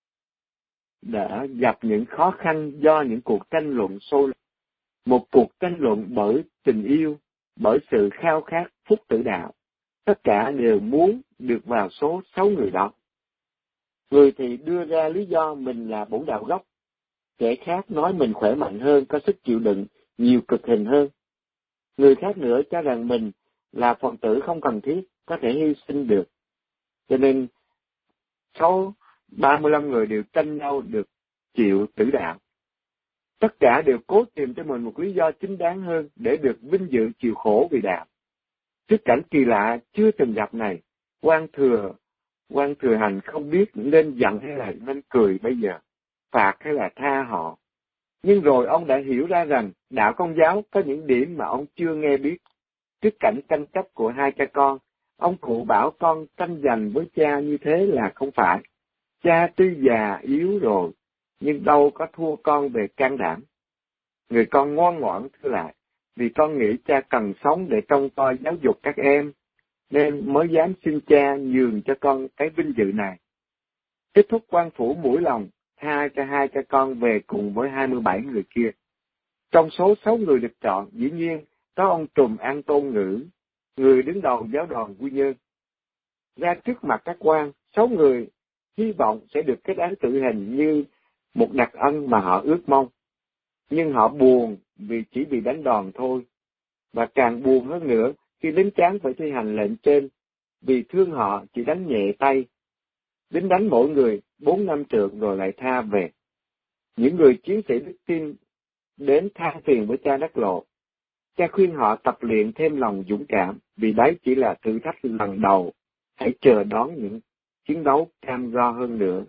B: đã gặp những khó khăn do những cuộc tranh luận sôi nổi. Một cuộc tranh luận bởi tình yêu, bởi sự khao khát phúc tử đạo. Tất cả đều muốn được vào số sáu người đó. Người thì đưa ra lý do mình là bổn đạo gốc. Kẻ khác nói mình khỏe mạnh hơn, có sức chịu đựng, nhiều cực hình hơn. Người khác nữa cho rằng mình là phần tử không cần thiết, có thể hy sinh được. Cho nên, số ba mươi lăm người đều tranh nhau được chịu tử đạo. Tất cả đều cố tìm cho mình một lý do chính đáng hơn để được vinh dự chịu khổ vì đạo. Trước cảnh kỳ lạ chưa từng gặp này, Quan Thừa, Quan Thừa Hành không biết nên giận hay là nên cười bây giờ, phạt hay là tha họ. Nhưng rồi ông đã hiểu ra rằng đạo Công giáo có những điểm mà ông chưa nghe biết. Trước cảnh tranh chấp của hai cha con, ông cụ bảo con tranh giành với cha như thế là không phải. Cha tuy già yếu rồi, nhưng đâu có thua con về can đảm. Người con ngoan ngoãn thưa lại, vì con nghĩ cha cần sống để trông coi giáo dục các em, nên mới dám xin cha nhường cho con cái vinh dự này. Kết thúc quan phủ mũi lòng, tha cho hai cha con về cùng với hai mươi bảy người kia. Trong số sáu người được chọn, dĩ nhiên, có ông Trùm An Tôn Ngữ, người đứng đầu giáo đoàn Quy Nhơn. Ra trước mặt các quan, sáu người hy vọng sẽ được kết án tử hình như một đặc ân mà họ ước mong. Nhưng họ buồn vì chỉ bị đánh đòn thôi. Và càng buồn hơn nữa khi lính tráng phải thi hành lệnh trên, vì thương họ chỉ đánh nhẹ tay. Lính đánh mỗi người bốn năm trượng rồi lại tha về. Những người chiến sĩ đức tin đến than phiền với cha Đắc Lộ. Cha khuyên họ tập luyện thêm lòng dũng cảm, vì đấy chỉ là thử thách lần đầu. Hãy chờ đón những chiến đấu cam go hơn nữa.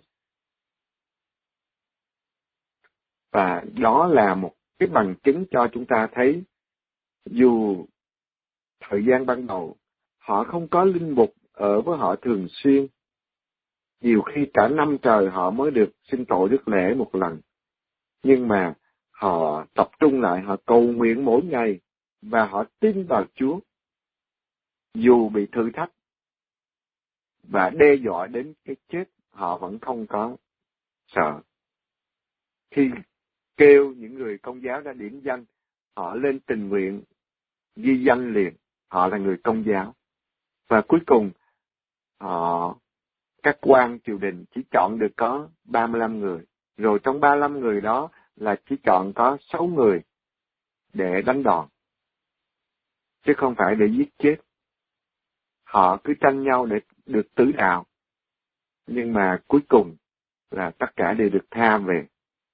B: Và đó là một cái bằng chứng cho chúng ta thấy, dù thời gian ban đầu họ không có linh mục ở với họ thường xuyên, nhiều khi cả năm trời họ mới được xưng tội rước lễ một lần, nhưng mà họ tập trung lại, họ cầu nguyện mỗi ngày và họ tin vào Chúa. Dù bị thử thách và đe dọa đến cái chết, họ vẫn không có sợ. Khi kêu những người Công giáo đã điểm danh, họ lên tình nguyện ghi danh liền, họ là người Công giáo. Và cuối cùng, họ, các quan triều đình chỉ chọn được có ba mươi lăm người. Rồi trong ba mươi lăm người đó là chỉ chọn có sáu người để đánh đòn, chứ không phải để giết chết. Họ cứ tranh nhau để được tử đạo, nhưng mà cuối cùng là tất cả đều được tha về.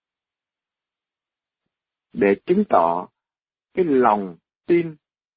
B: Để chứng tỏ cái lòng tin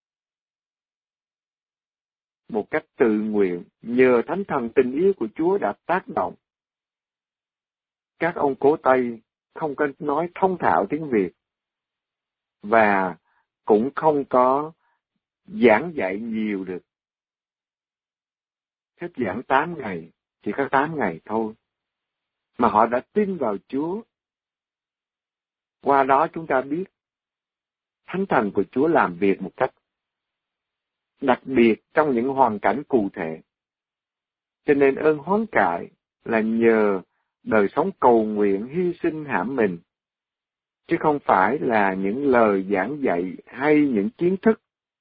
B: một cách tự nguyện, nhờ thánh thần tình yêu của Chúa đã tác động. Các ông cố Tây không có nói thông thạo tiếng Việt, và cũng không có giảng dạy nhiều được. Thuyết giảng tám ngày, chỉ có tám ngày thôi. Mà họ đã tin vào Chúa. Qua đó chúng ta biết Thánh Thần của Chúa làm việc một cách đặc biệt trong những hoàn cảnh cụ thể. Cho nên ơn hoán cải là nhờ đời sống cầu nguyện hy sinh hãm mình, chứ không phải là những lời giảng dạy hay những kiến thức,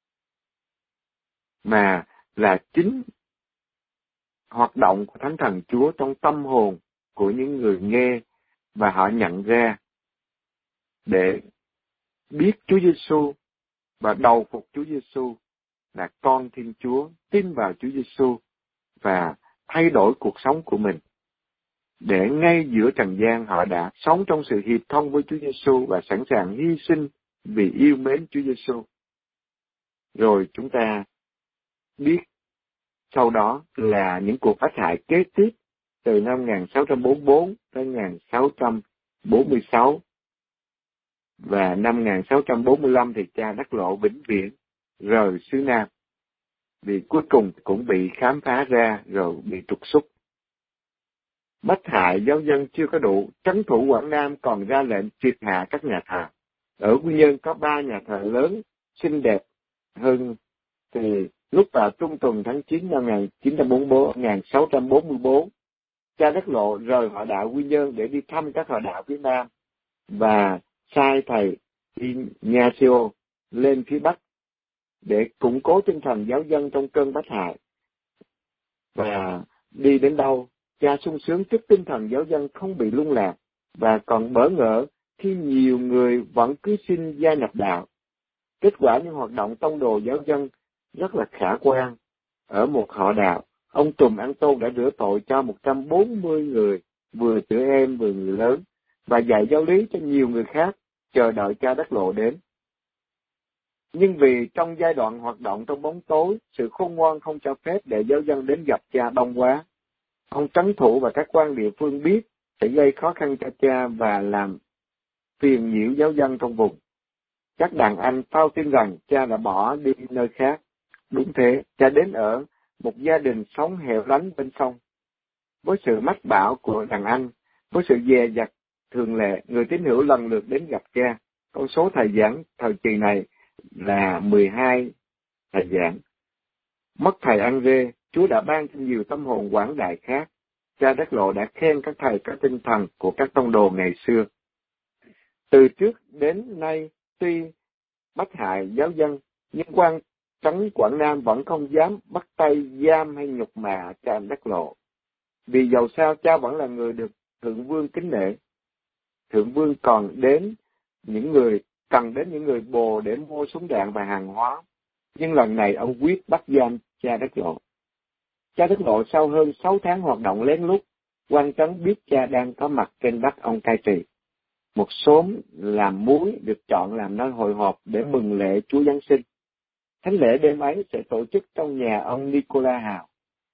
B: mà là chính hoạt động của Thánh Thần Chúa trong tâm hồn của những người nghe, và họ nhận ra để biết Chúa Giêsu và đầu phục Chúa Giêsu là con Thiên Chúa, tin vào Chúa Giêsu và thay đổi cuộc sống của mình. Để ngay giữa trần gian họ đã sống trong sự hiệp thông với Chúa Giêsu và sẵn sàng hy sinh vì yêu mến Chúa Giêsu. Rồi chúng ta biết sau đó là những cuộc phá hại kế tiếp từ năm một nghìn sáu trăm bốn mươi bốn tới một nghìn sáu trăm bốn mươi sáu. Và năm một nghìn sáu trăm bốn mươi lăm thì cha Đắc Lộ vĩnh viễn rời xứ Nam, vì cuối cùng cũng bị khám phá ra rồi bị trục xuất. Bách hại giáo dân chưa có đủ, trấn thủ Quảng Nam còn ra lệnh triệt hạ các nhà thờ. Ở Quy Nhơn có ba nhà thờ lớn, xinh đẹp hơn, thì lúc vào trung tuần tháng chín năm một nghìn sáu trăm bốn mươi bốn, cha Đắc Lộ rời họ đạo Quy Nhơn để đi thăm các họ đạo phía Nam và sai thầy Ignacio lên phía Bắc để củng cố tinh thần giáo dân trong cơn bách hại. Và đi đến đâu, cha sung sướng trước tinh thần giáo dân không bị lung lạc, và còn bỡ ngỡ khi nhiều người vẫn cứ xin gia nhập đạo. Kết quả những hoạt động tông đồ giáo dân rất là khả quan. Ở một họ đạo, ông Trùm An Tôn đã rửa tội cho một trăm bốn mươi người, vừa trẻ em vừa người lớn, và dạy giáo lý cho nhiều người khác, chờ đợi cha Đắc Lộ đến. Nhưng vì trong giai đoạn hoạt động trong bóng tối, sự khôn ngoan không cho phép để giáo dân đến gặp cha đông quá. Ông trấn thủ và các quan địa phương biết sẽ gây khó khăn cho cha và làm phiền nhiễu giáo dân trong vùng. Các đàn anh phao tin rằng cha đã bỏ đi nơi khác. Đúng thế, cha đến ở một gia đình sống hẻo lánh bên sông. Với sự mách bảo của đàn anh, với sự dè dặt thường lệ, người tín hữu lần lượt đến gặp cha. Con số thầy giảng thời kỳ này là mười hai thầy giảng. Mất thầy Andrê, Chúa đã ban cho nhiều tâm hồn quảng đại khác. Cha Đắc Lộ đã khen các thầy các tinh thần của các tông đồ ngày xưa. Từ trước đến nay, tuy bách hại giáo dân, nhưng quan trấn Quảng Nam vẫn không dám bắt tay giam hay nhục mạ cha Đắc Lộ. Vì dầu sao cha vẫn là người được Thượng Vương kính nể. Thượng Vương còn đến những người cần đến những người bồ để mua súng đạn và hàng hóa. Nhưng lần này ông quyết bắt giam cha Đắc Lộ. Cha Đắc Lộ sau hơn sáu tháng hoạt động lén lút, quan trấn biết cha đang có mặt trên đất ông cai trị. Một xóm làm muối được chọn làm nơi hội họp để mừng lễ Chúa Giáng sinh. Thánh lễ đêm ấy sẽ tổ chức trong nhà ông Nicola Hào,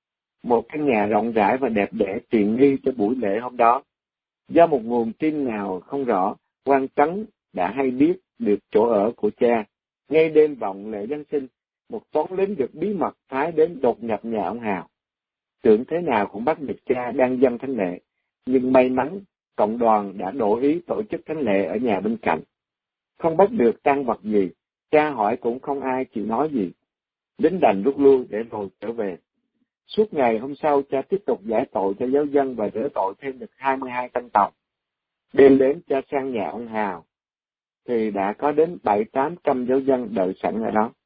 B: một căn nhà rộng rãi và đẹp đẽ tiện nghi cho buổi lễ hôm đó. Do một nguồn tin nào không rõ, quan trấn đã hay biết được chỗ ở của cha. Ngay đêm vọng lễ Giáng sinh, một toán lính được bí mật phái đến đột nhập nhà ông Hào. Tưởng thế nào cũng bắt được cha đang dâng thánh lễ, nhưng may mắn cộng đoàn đã đổi ý tổ chức thánh lễ ở nhà bên cạnh. Không bắt được tang vật gì, cha hỏi cũng không ai chịu nói gì. Lính đành rút lui để rồi trở về. Suốt ngày hôm sau, cha tiếp tục giải tội cho giáo dân và đỡ tội thêm được hai mươi hai tân tộc. Đêm đến cha sang nhà ông Hào, thì đã có đến bảy tám trăm giáo dân đợi sẵn ở đó.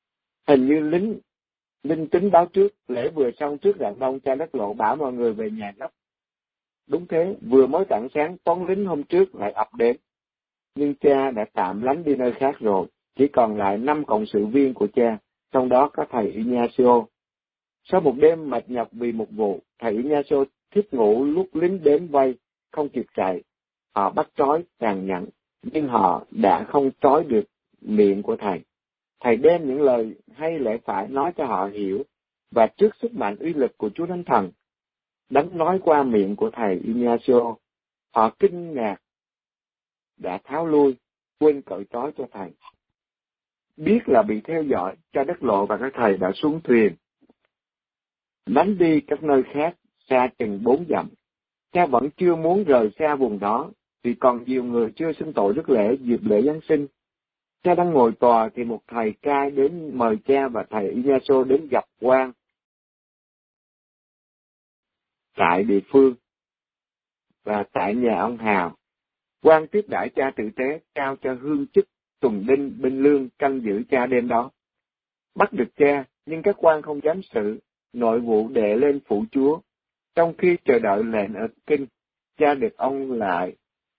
B: Hình như lính linh tính báo trước, lễ vừa xong trước rạng đông, cha Đắc Lộ bảo mọi người về nhà gấp. Đúng thế, vừa mới tảng sáng, toán lính hôm trước lại ập đến. Nhưng cha đã tạm lánh đi nơi khác rồi, chỉ còn lại năm cộng sự viên của cha, trong đó có thầy Ignacio. Sau một đêm mệt nhọc vì một vụ, thầy Ignacio thiếp ngủ lúc lính đến vây, không kịp chạy. Họ bắt trói tàn nhẫn, nhưng họ đã không trói được miệng của thầy. Thầy đem những lời hay lẽ phải nói cho họ hiểu, và trước sức mạnh uy lực của Chúa Thánh Thần, Đấng nói qua miệng của thầy Ignacio, họ kinh ngạc, đã tháo lui, quên cởi trói cho thầy. biết là bị theo dõi, cha Đất Lộ và các thầy đã xuống thuyền, lánh đi các nơi khác, xa chừng bốn dặm. Cha vẫn chưa muốn rời xa vùng đó, vì còn nhiều người chưa xưng tội rước lễ dịp lễ Giáng sinh. Cha đang ngồi tòa thì một thầy cai đến mời cha và thầy Ignacio đến gặp quan tại địa phương và tại nhà ông Hào. Quan tiếp đãi cha tử tế, trao cho hương chức tuần đinh binh lương canh giữ cha đêm đó. Bắt được cha, nhưng các quan không dám xử, nội vụ đệ lên phủ chúa. Trong khi chờ đợi lệnh ở kinh, cha được ông lại.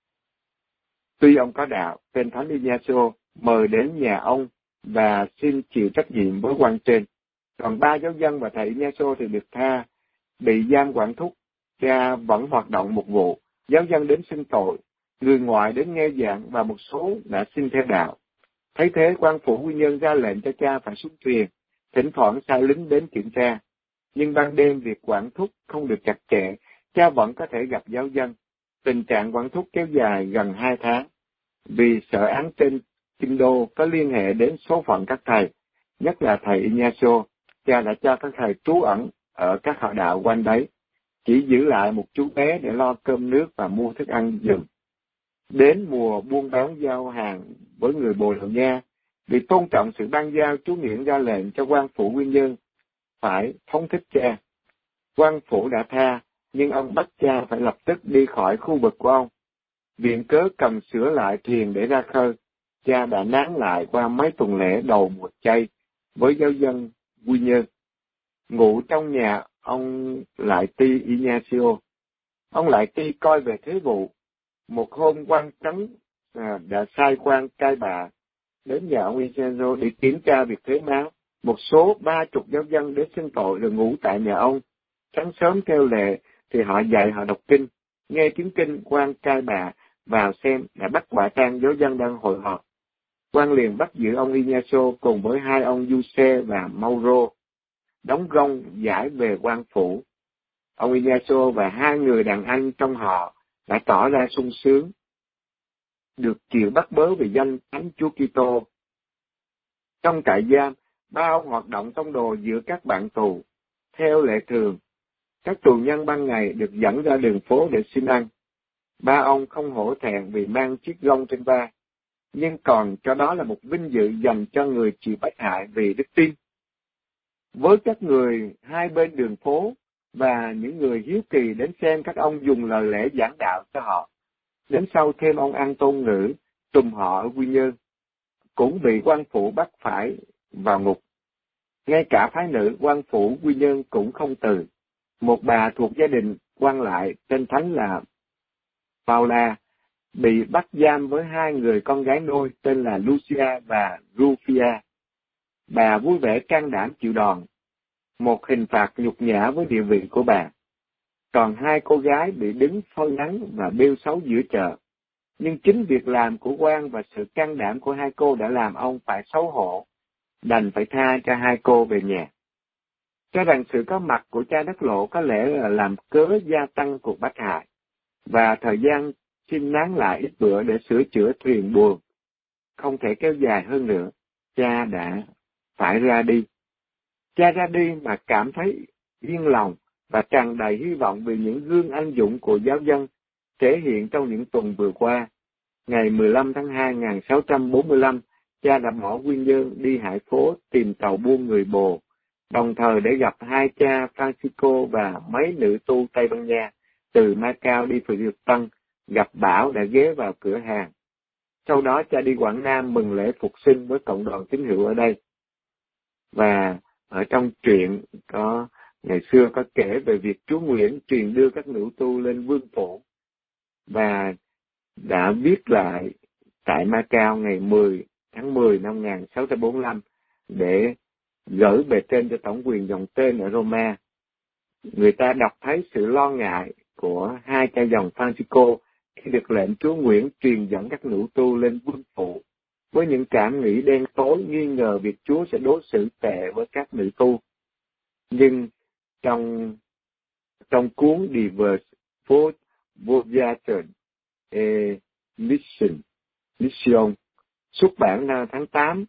B: Tuy ông có đạo, tên Thánh Ignacio mời đến nhà ông và xin chịu trách nhiệm với quan trên. Còn ba giáo dân và thầy Ignacio thì được tha, bị giam quản thúc. Cha vẫn hoạt động một vụ, giáo dân đến xưng tội, người ngoại đến nghe giảng và một số đã xin theo đạo. Thấy thế, quan phủ quy nhân ra lệnh cho cha phải xuống thuyền, thỉnh thoảng sai lính đến kiểm tra. Nhưng ban đêm việc quản thúc không được chặt chẽ, cha vẫn có thể gặp giáo dân. Tình trạng quản thúc kéo dài gần hai tháng. Vì sở án trên kinh đô có liên hệ đến số phận các thầy, nhất là thầy Ignacio, cha đã cho các thầy trú ẩn ở các họ đạo quanh đấy, chỉ giữ lại một chú bé để lo cơm nước và mua thức ăn giùm. Đến mùa buôn bán giao hàng với người Bồ Đào Nha, vì tôn trọng sự ban giao, chú Nguyễn ra lệnh cho quan phủ Quy Nhơn phải phóng thích cha. Quan phủ đã tha, nhưng ông bắt cha phải lập tức đi khỏi khu vực của ông. Viện cớ cần sửa lại thuyền để ra khơi, cha đã nán lại qua mấy tuần lễ đầu mùa chay với giáo dân Quy Nhơn. Ngủ trong nhà ông Lại Ti Ignacio. Ông Lại Ti coi về thế vụ. Một hôm quan trấn à, đã sai quan cai bà đến nhà ông Ignacio để kiểm tra việc thế máu. Một số ba chục giáo dân đến xưng tội rồi ngủ tại nhà ông. Sáng sớm theo lệ thì họ dạy họ đọc kinh. Nghe tiếng kinh, quan cai bà vào xem đã bắt quả tang giáo dân đang hội họp. Quan liền bắt giữ ông Ignacio cùng với hai ông Giuse và Mauro, đóng gông giải về quan phủ. Ông Ignacio và hai người đàn anh trong họ đã tỏ ra sung sướng, được chịu bắt bớ vì danh Thánh Chúa Kitô. Trong trại giam, ba ông hoạt động tông đồ giữa các bạn tù. Theo lệ thường, các tù nhân ban ngày được dẫn ra đường phố để xin ăn. Ba ông không hổ thẹn vì mang chiếc gông trên vai, nhưng còn cho đó là một vinh dự dành cho người chịu bách hại vì đức tin. Với các người hai bên đường phố và những người hiếu kỳ đến xem các ông dùng lời lẽ giảng đạo cho họ, đến sau thêm ông An Tôn Ngữ, trùm họ ở Quy Nhơn, cũng bị quan phủ bắt phải vào ngục. Ngay cả phái nữ quan phủ Quy Nhơn cũng không từ. Một bà thuộc gia đình quan lại tên Thánh là Paula bị bắt giam với hai người con gái nuôi tên là Lucia và Rufia. Bà vui vẻ can đảm chịu đòn, một hình phạt nhục nhã với địa vị của bà. Còn hai cô gái bị đứng phơi nắng và bêu xấu giữa chợ. Nhưng chính việc làm của quan và sự can đảm của hai cô đã làm ông phải xấu hổ, đành phải tha cho hai cô về nhà. Cho rằng sự có mặt của cha Đất Lộ có lẽ là làm cớ gia tăng cuộc bách hại, và thời gian xin nán lại ít bữa để sửa chữa thuyền buồm không thể kéo dài hơn nữa, cha đã phải ra đi. Cha ra đi mà cảm thấy yên lòng và tràn đầy hy vọng vì những gương anh dũng của giáo dân thể hiện trong những tuần vừa qua. Ngày mười lăm tháng hai năm một nghìn sáu trăm bốn mươi lăm, cha đã bỏ Quy Nhơn đi Hải Phố tìm tàu buôn người Bồ, đồng thời để gặp hai cha Francisco và mấy nữ tu Tây Ban Nha từ Macau đi Phật Dược Tân, gặp Bảo đã ghé vào cửa hàng. Sau đó cha đi Quảng Nam mừng lễ phục sinh với cộng đoàn tín hữu ở đây. Và ở trong truyện có ngày xưa có kể về việc Chúa Nguyễn truyền đưa các nữ tu lên vương phủ, và đã viết lại tại Macau ngày mười tháng mười năm một nghìn sáu trăm bốn mươi lăm để gửi bề trên cho tổng quyền dòng tên ở Roma. Người ta đọc thấy sự lo ngại của hai cha dòng Francisco khi được lệnh Chúa Nguyễn truyền dẫn các nữ tu lên vương phủ, với những cảm nghĩ đen tối nghi ngờ việc Chúa sẽ đối xử tệ với các nữ tu. Nhưng trong trong cuốn Diverse for Voyage et Mission, Mission xuất bản tháng tám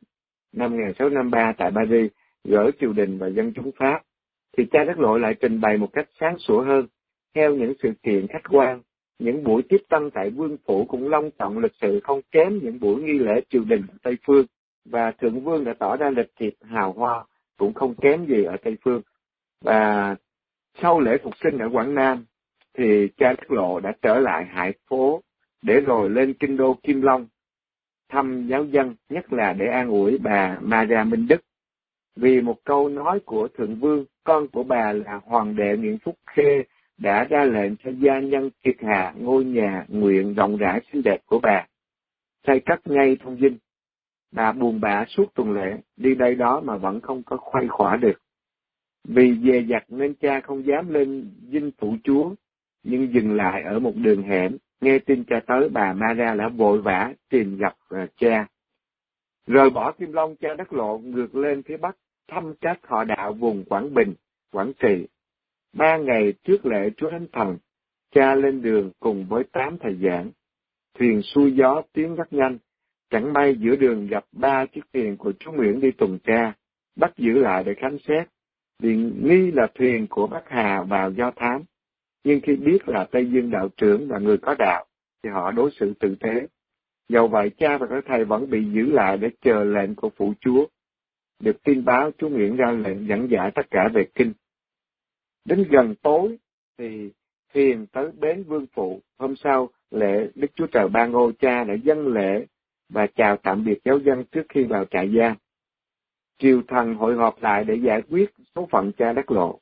B: năm một nghìn sáu trăm năm mươi ba tại Paris gửi triều đình và dân chúng Pháp, thì cha Đắc Lộ lại trình bày một cách sáng sủa hơn, theo những sự kiện khách quan. Những buổi tiếp tân tại vương phủ cũng long trọng lịch sự không kém những buổi nghi lễ triều đình ở Tây Phương, và thượng vương đã tỏ ra lịch thiệp hào hoa cũng không kém gì ở Tây Phương. Và sau lễ phục sinh ở Quảng Nam thì cha Đắc Lộ đã trở lại Hải Phố để rồi lên kinh đô Kim Long thăm giáo dân, nhất là để an ủi bà Maria Minh Đức. Vì một câu nói của thượng vương, con của bà là hoàng đệ Nguyễn Phúc Khê đã ra lệnh cho gia nhân triệt hạ ngôi nhà nguyện rộng rãi xinh đẹp của bà, xây cất ngay thông dinh. Bà buồn bã suốt tuần lễ, đi đây đó mà vẫn không có khuây khỏa được. Vì dè dặt nên cha không dám lên dinh phủ chúa, nhưng dừng lại ở một đường hẻm. Nghe tin cha tới, bà Maria đã vội vã tìm gặp uh, cha. Rời bỏ Kim Long, cha Đắc Lộ ngược lên phía Bắc, thăm các họ đạo vùng Quảng Bình, Quảng Trị. Ba ngày trước lễ Chúa Thánh Thần, cha lên đường cùng với tám thầy giảng. Thuyền xuôi gió tiến rất nhanh, chẳng may giữa đường gặp ba chiếc thuyền của chú Nguyễn đi tuần tra, bắt giữ lại để khám xét, vì nghi là thuyền của Bắc Hà vào do thám. Nhưng khi biết là Tây Dương đạo trưởng và người có đạo, thì họ đối xử tử tế. Dầu vậy, cha và các thầy vẫn bị giữ lại để chờ lệnh của phủ chúa. Được tin báo, chú Nguyễn ra lệnh dẫn giải tất cả về kinh. Đến gần tối thì thuyền tới bến Vương Phụ. Hôm sau, lễ Đức Chúa Trời Ban Ngô, cha đã dâng lễ và chào tạm biệt giáo dân trước khi vào trại giam. Triều thần hội họp lại để giải quyết số phận cha Đắc Lộ.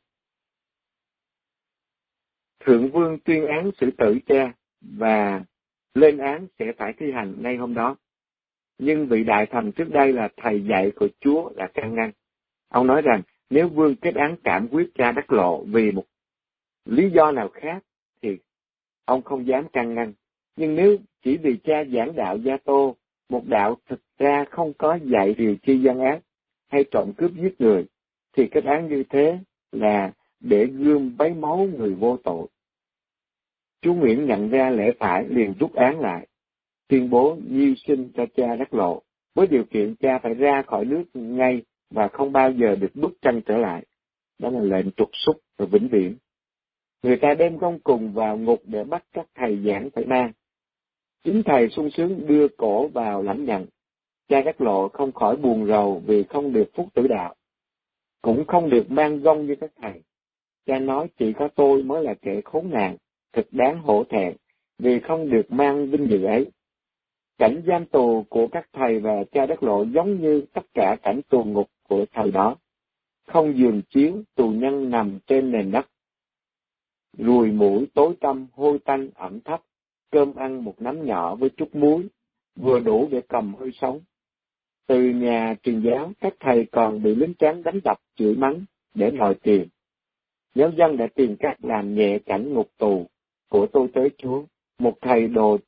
B: Thượng vương tuyên án xử tử cha và lên án sẽ phải thi hành ngay hôm đó. Nhưng vị đại thần trước đây là thầy dạy của Chúa là can ngăn. Ông nói rằng nếu vương kết án cảm quyết cha Đắc Lộ vì một lý do nào khác thì ông không dám can ngăn. Nhưng nếu chỉ vì cha giảng đạo Gia Tô, một đạo thực ra không có dạy điều chi gian ác hay trộm cướp giết người, thì kết án như thế là để gươm bấy máu người vô tội. Chú Nguyễn nhận ra lẽ phải liền rút án lại, tuyên bố di sinh cho cha Đắc Lộ, với điều kiện cha phải ra khỏi nước ngay và không bao giờ được bước chân trở lại. Đó là lệnh trục xuất và vĩnh viễn. Người ta đem gông cùng vào ngục để bắt các thầy giảng phải mang. Chính thầy sung sướng đưa cổ vào lãnh nhận. Cha Đắc Lộ không khỏi buồn rầu vì không được phúc tử đạo, cũng không được mang gông như các thầy. Cha nói chỉ có tôi mới là kẻ khốn nạn, thật đáng hổ thẹn, vì không được mang vinh dự ấy. Cảnh giam tù của các thầy và cha Đắc Lộ giống như tất cả cảnh tù ngục của thời đó. Không giường chiếu, tù nhân nằm trên nền đất. Ruồi mũi tối tăm, hôi tanh, ẩm thấp, cơm ăn một nắm nhỏ với chút muối, vừa đủ để cầm hơi sống. Từ nhà truyền giáo, các thầy còn bị lính tráng đánh đập, chửi mắng để đòi tiền. Giáo dân đã tìm cách làm nhẹ cảnh ngục tù của tôi tới Chúa. Một thầy đồ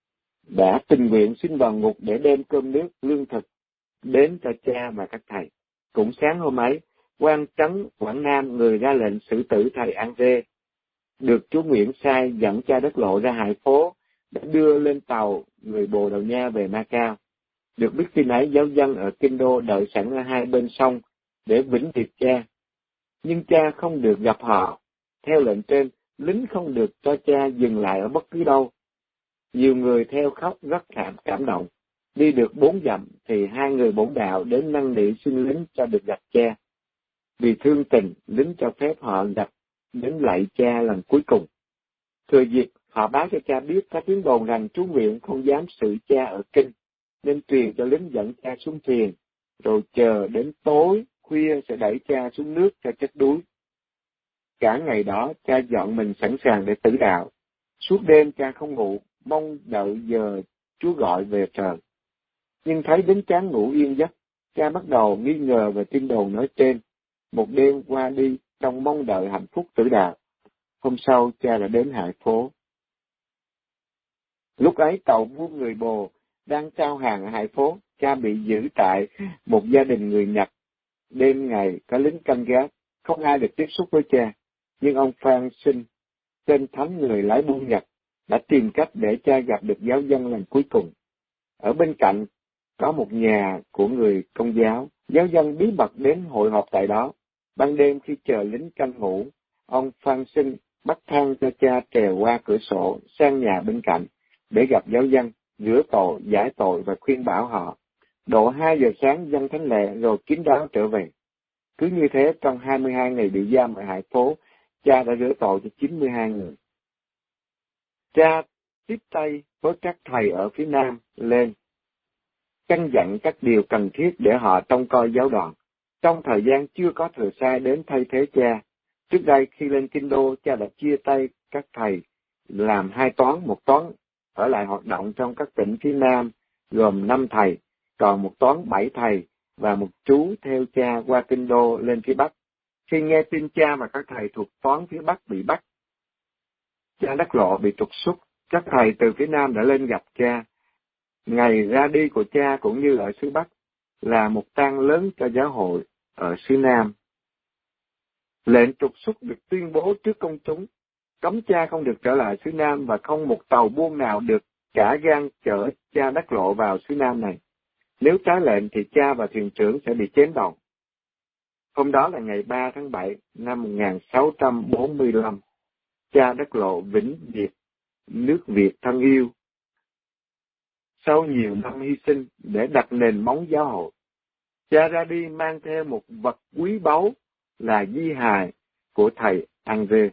B: đã tình nguyện xin vào ngục để đem cơm nước, lương thực đến cho cha và các thầy. Cũng sáng hôm ấy, quan trấn Quảng Nam người ra lệnh xử tử thầy André, được chú Nguyễn sai dẫn cha Đắc Lộ ra Hải Phố để đưa lên tàu người Bồ Đào Nha về Macau. Được biết tin ấy, giáo dân ở Kinh Đô đợi sẵn ở hai bên sông để vĩnh biệt cha. Nhưng cha không được gặp họ. Theo lệnh trên, lính không được cho cha dừng lại ở bất cứ đâu. Nhiều người theo khóc rất cảm cảm động. Đi được bốn dặm thì hai người bổn đạo đến năn nỉ xin lính cho được gặp cha. Vì thương tình, lính cho phép họ gặp đến lạy cha lần cuối cùng. Thừa dịp, họ báo cho cha biết có tiếng đồn rằng chú Nguyễn không dám xử cha ở Kinh, nên truyền cho lính dẫn cha xuống thuyền, rồi chờ đến tối, khuya sẽ đẩy cha xuống nước cho chết đuối. Cả ngày đó, cha dọn mình sẵn sàng để tử đạo. Suốt đêm cha không ngủ, mong đợi giờ Chúa gọi về trời. Nhưng thấy đến chán ngủ yên giấc, cha bắt đầu nghi ngờ về tin đồn nói trên. Một đêm qua đi, trong mong đợi hạnh phúc tử đạo. Hôm sau, cha đã đến Hải Phố. Lúc ấy tàu buôn người Bồ đang trao hàng ở Hải Phố, cha bị giữ tại một gia đình người Nhật. Đêm ngày có lính canh gác, không ai được tiếp xúc với cha. Nhưng ông Phan Sinh, tên thánh người lái buôn Nhật, đã tìm cách để cha gặp được giáo dân lần cuối cùng. Ở bên cạnh có một nhà của người Công giáo. Giáo dân bí mật đến hội họp tại đó. Ban đêm khi chờ lính canh ngủ, ông Phan Sinh bắt thang cho cha trèo qua cửa sổ sang nhà bên cạnh để gặp giáo dân, rửa tội, giải tội và khuyên bảo họ. Độ hai giờ sáng dân thánh lễ rồi kín đáo trở về. Cứ như thế, trong hai mươi hai ngày bị giam ở Hải Phố, cha đã rửa tội cho chín mươi hai người. Cha tiếp tay với các thầy ở phía Nam lên, căn dặn các điều cần thiết để họ trông coi giáo đoàn. Trong thời gian chưa có thừa sai đến thay thế cha, trước đây khi lên Kinh Đô, cha đã chia tay các thầy làm hai toán, một toán ở lại hoạt động trong các tỉnh phía Nam, gồm năm thầy, còn một toán bảy thầy và một chú theo cha qua Kinh Đô lên phía Bắc. Khi nghe tin cha và các thầy thuộc toán phía Bắc bị bắt, cha Đắc Lộ bị trục xuất, các thầy từ phía Nam đã lên gặp cha. Ngày ra đi của cha cũng như ở xứ Bắc là một tang lớn cho giáo hội ở xứ Nam. Lệnh trục xuất được tuyên bố trước công chúng, cấm cha không được trở lại xứ Nam và không một tàu buôn nào được cả gan chở cha Đắc Lộ vào xứ Nam này. Nếu trái lệnh thì cha và thuyền trưởng sẽ bị chém đầu. Hôm đó là ngày ba tháng bảy năm một nghìn sáu trăm bốn mươi lăm, cha Đắc Lộ vĩnh biệt nước Việt thân yêu. Sau nhiều năm hy sinh để đặt nền móng giáo hội, cha ra đi mang theo một vật quý báu là di hài của thầy André.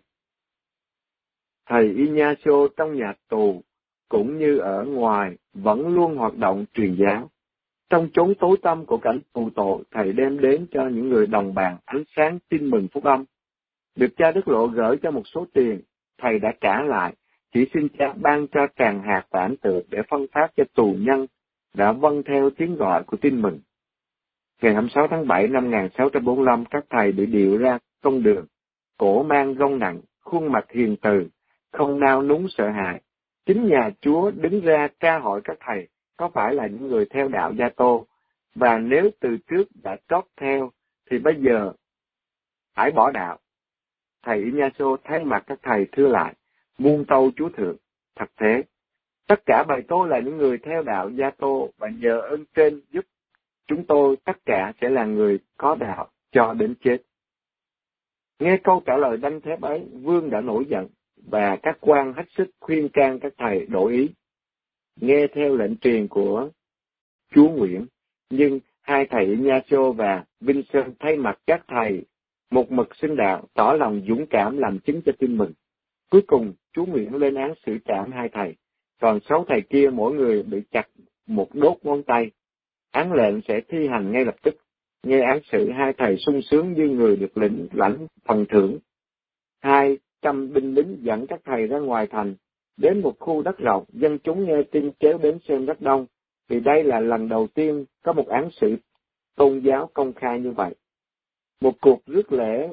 B: Thầy Ignacio trong nhà tù cũng như ở ngoài vẫn luôn hoạt động truyền giáo. Trong chốn tối tăm của cảnh tù tội, thầy đem đến cho những người đồng bào ánh sáng tin mừng phúc âm. Được cha Đức Lộ gửi cho một số tiền, thầy đã trả lại, chỉ xin cha ban cho tràng hạt và ảnh tượng để phân phát cho tù nhân đã vâng theo tiếng gọi của tin mừng. Ngày hai mươi sáu tháng bảy năm một nghìn sáu trăm bốn mươi lăm, các thầy bị điệu ra công đường, cổ mang gông nặng, khuôn mặt hiền từ, không nao núng sợ hãi. Chính nhà Chúa đứng ra tra hỏi các thầy có phải là những người theo đạo Gia Tô, và nếu từ trước đã trót theo thì bây giờ phải bỏ đạo. Thầy Ignacio thay mặt các thầy thưa lại: muôn tâu Chúa Thượng, thật thế, tất cả bầy tôi là những người theo đạo Gia Tô, và nhờ ơn trên giúp chúng tôi tất cả sẽ là người có đạo cho đến chết. Nghe câu trả lời đanh thép ấy, vương đã nổi giận, và các quan hết sức khuyên can các thầy đổi ý, nghe theo lệnh truyền của Chúa Nguyễn. Nhưng hai thầy Ignacio và Vincent thay mặt các thầy một mực xưng đạo, tỏ lòng dũng cảm làm chứng cho tin mừng. Cuối cùng, Chúa Nguyễn lên án xử trảm hai thầy, còn sáu thầy kia mỗi người bị chặt một đốt ngón tay. Án lệnh sẽ thi hành ngay lập tức. Nghe án xử, hai thầy sung sướng như người được lĩnh lãnh phần thưởng. Hai trăm binh lính dẫn các thầy ra ngoài thành, đến một khu đất rộng. Dân chúng nghe tin kéo đến xem rất đông, vì đây là lần đầu tiên có một án xử tôn giáo công khai như vậy. Một cuộc rước lễ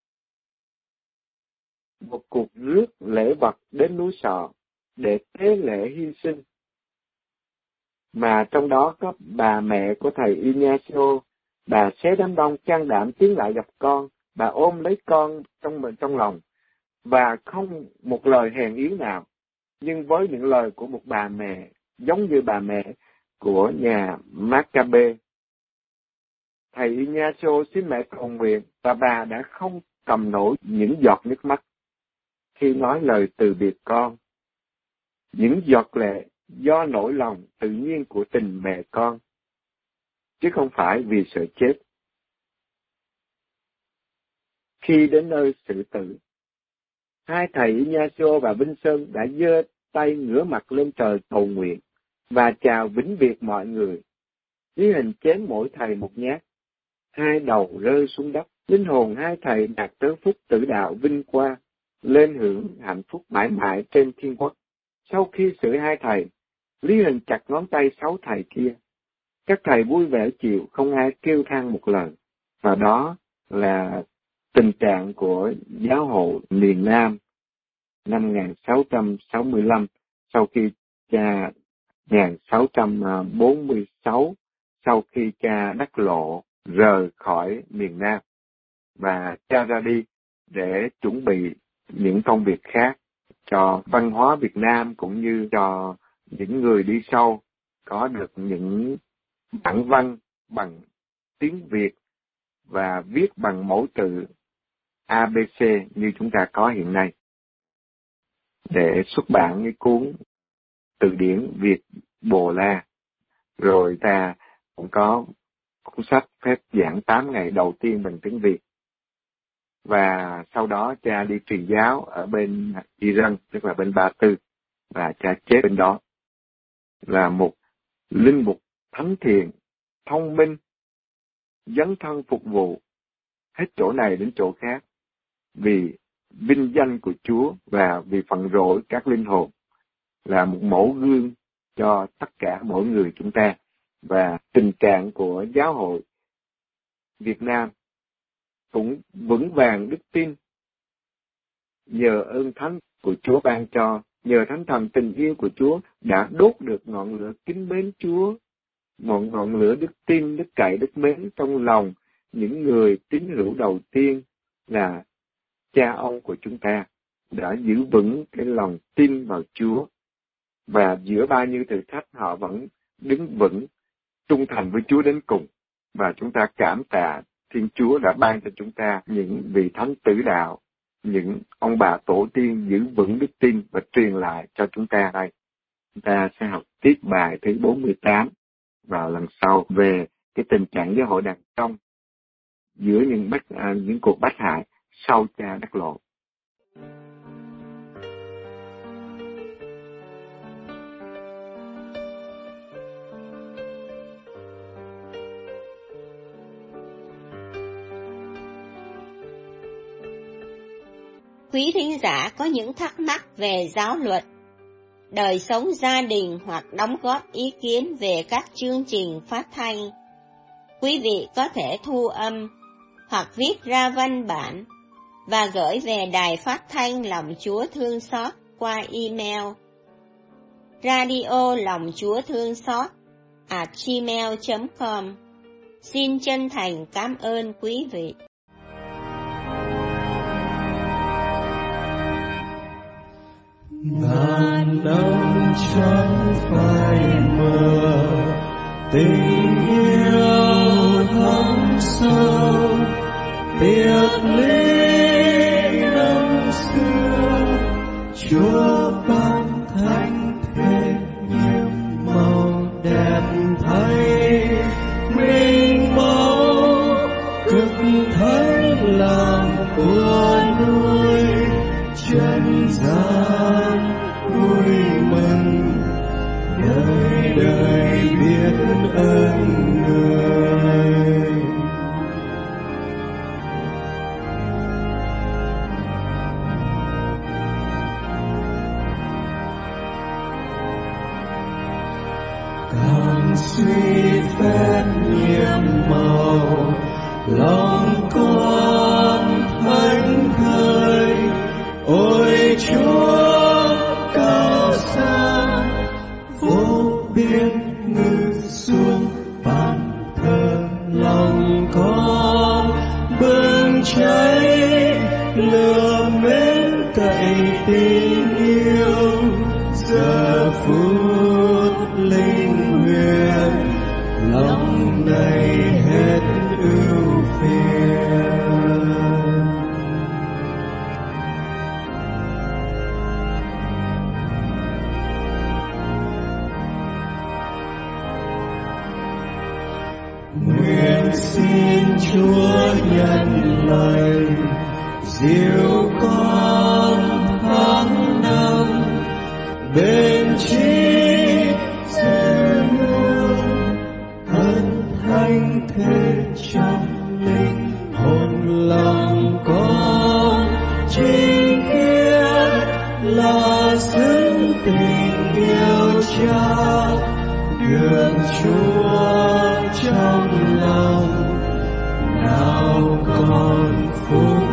B: một cuộc rước lễ vật đến núi Sọ để tế lễ hy sinh, mà trong đó có bà mẹ của thầy Ignacio. Bà xé đám đông can đảm tiến lại gặp con, bà ôm lấy con trong trong lòng và không một lời hèn yếu nào, nhưng với những lời của một bà mẹ giống như bà mẹ của nhà Maccabe. Thầy Ignacio xin mẹ cầu nguyện, và bà đã không cầm nổi những giọt nước mắt khi nói lời từ biệt con. Những giọt lệ do nỗi lòng tự nhiên của tình mẹ con, chứ không phải vì sợ chết. Khi đến nơi xử tử, hai thầy Ignacio và Vincent đã giơ tay ngửa mặt lên trời cầu nguyện và chào vĩnh biệt mọi người. Lý Hình chém mỗi thầy một nhát, hai đầu rơi xuống đất. Linh hồn hai thầy đạt tới phúc tử đạo vinh quang, lên hưởng hạnh phúc mãi mãi trên thiên quốc. Sau khi xử hai thầy, Lý Hình chặt ngón tay sáu thầy kia. Các thầy vui vẻ chịu, không ai kêu than một lời. Và đó là tình trạng của giáo hội miền Nam năm một nghìn sáu trăm sáu mươi lăm, sau khi cha một nghìn sáu trăm bốn mươi sáu, sau khi cha Đắc Lộ rời khỏi miền Nam và cha ra đi để chuẩn bị những công việc khác cho văn hóa Việt Nam, cũng như cho những người đi sau có được những bản văn bằng tiếng Việt và viết bằng mẫu tự a bê xê như chúng ta có hiện nay, để xuất bản cái cuốn từ điển Việt Bồ La. Rồi ta cũng có cuốn sách phép giảng tám ngày đầu tiên bằng tiếng Việt. Và sau đó cha đi truyền giáo ở bên Iran, tức là bên Ba Tư, và cha chết bên đó. Là một linh mục thánh thiện, thông minh, dấn thân phục vụ, hết chỗ này đến chỗ khác, vì vinh danh của Chúa và vì phần rỗi các linh hồn, là một mẫu gương cho tất cả mỗi người chúng ta. Và tình trạng của giáo hội Việt Nam cũng vững vàng đức tin nhờ ơn thánh của Chúa ban cho, nhờ thánh thần tình yêu của Chúa đã đốt được ngọn lửa kính mến Chúa, ngọn ngọn lửa đức tin, đức cậy, đức mến trong lòng những người tín hữu đầu tiên là cha ông của chúng ta, đã giữ vững cái lòng tin vào Chúa. Và giữa bao nhiêu thử thách họ vẫn đứng vững, trung thành với Chúa đến cùng. Và chúng ta cảm tạ Thiên Chúa đã ban cho chúng ta những vị thánh tử đạo, những ông bà tổ tiên giữ vững đức tin và truyền lại cho chúng ta đây. Chúng ta sẽ học tiếp bài thứ bốn mươi tám vào lần sau về cái tình trạng giáo hội đàn trong giữa những bách, à, những cuộc bách hại sau cha đắc lộ.
C: Quý thính giả có những thắc mắc về giáo luật, đời sống gia đình hoặc đóng góp ý kiến về các chương trình phát thanh, quý vị có thể thu âm hoặc viết ra văn bản và gửi về Đài Phát thanh Lòng Chúa Thương Xót qua email radio lòng chúa thương xót a gmail chấm com. Xin chân thành cảm ơn quý vị.
D: Ngàn năm chẳng phải mơ, tình yêu thắm sâu, biệt ly năm xưa, Chúa ban thánh thế nhiệm màu đẹp thay, mình màu cực thánh làm của nuôi chân gian vui mừng, đời đời biết ơn người. Càng suy phép nhiệm màu, lòng con thánh thơi, ôi Chúa cao xa, vô biên ngự xuống bàn thờ lòng con, bừng cháy lửa mến cậy tình yêu, giờ phút linh huyền lòng đầy hết ưu phiền. Nguyện xin Chúa nhận lời dìu con tháng năm bên chi giữ luôn ân thánh thế trong linh hồn lòng con, chính khiết là xứng tình yêu Cha, đường Chúa trong lòng nào còn phúc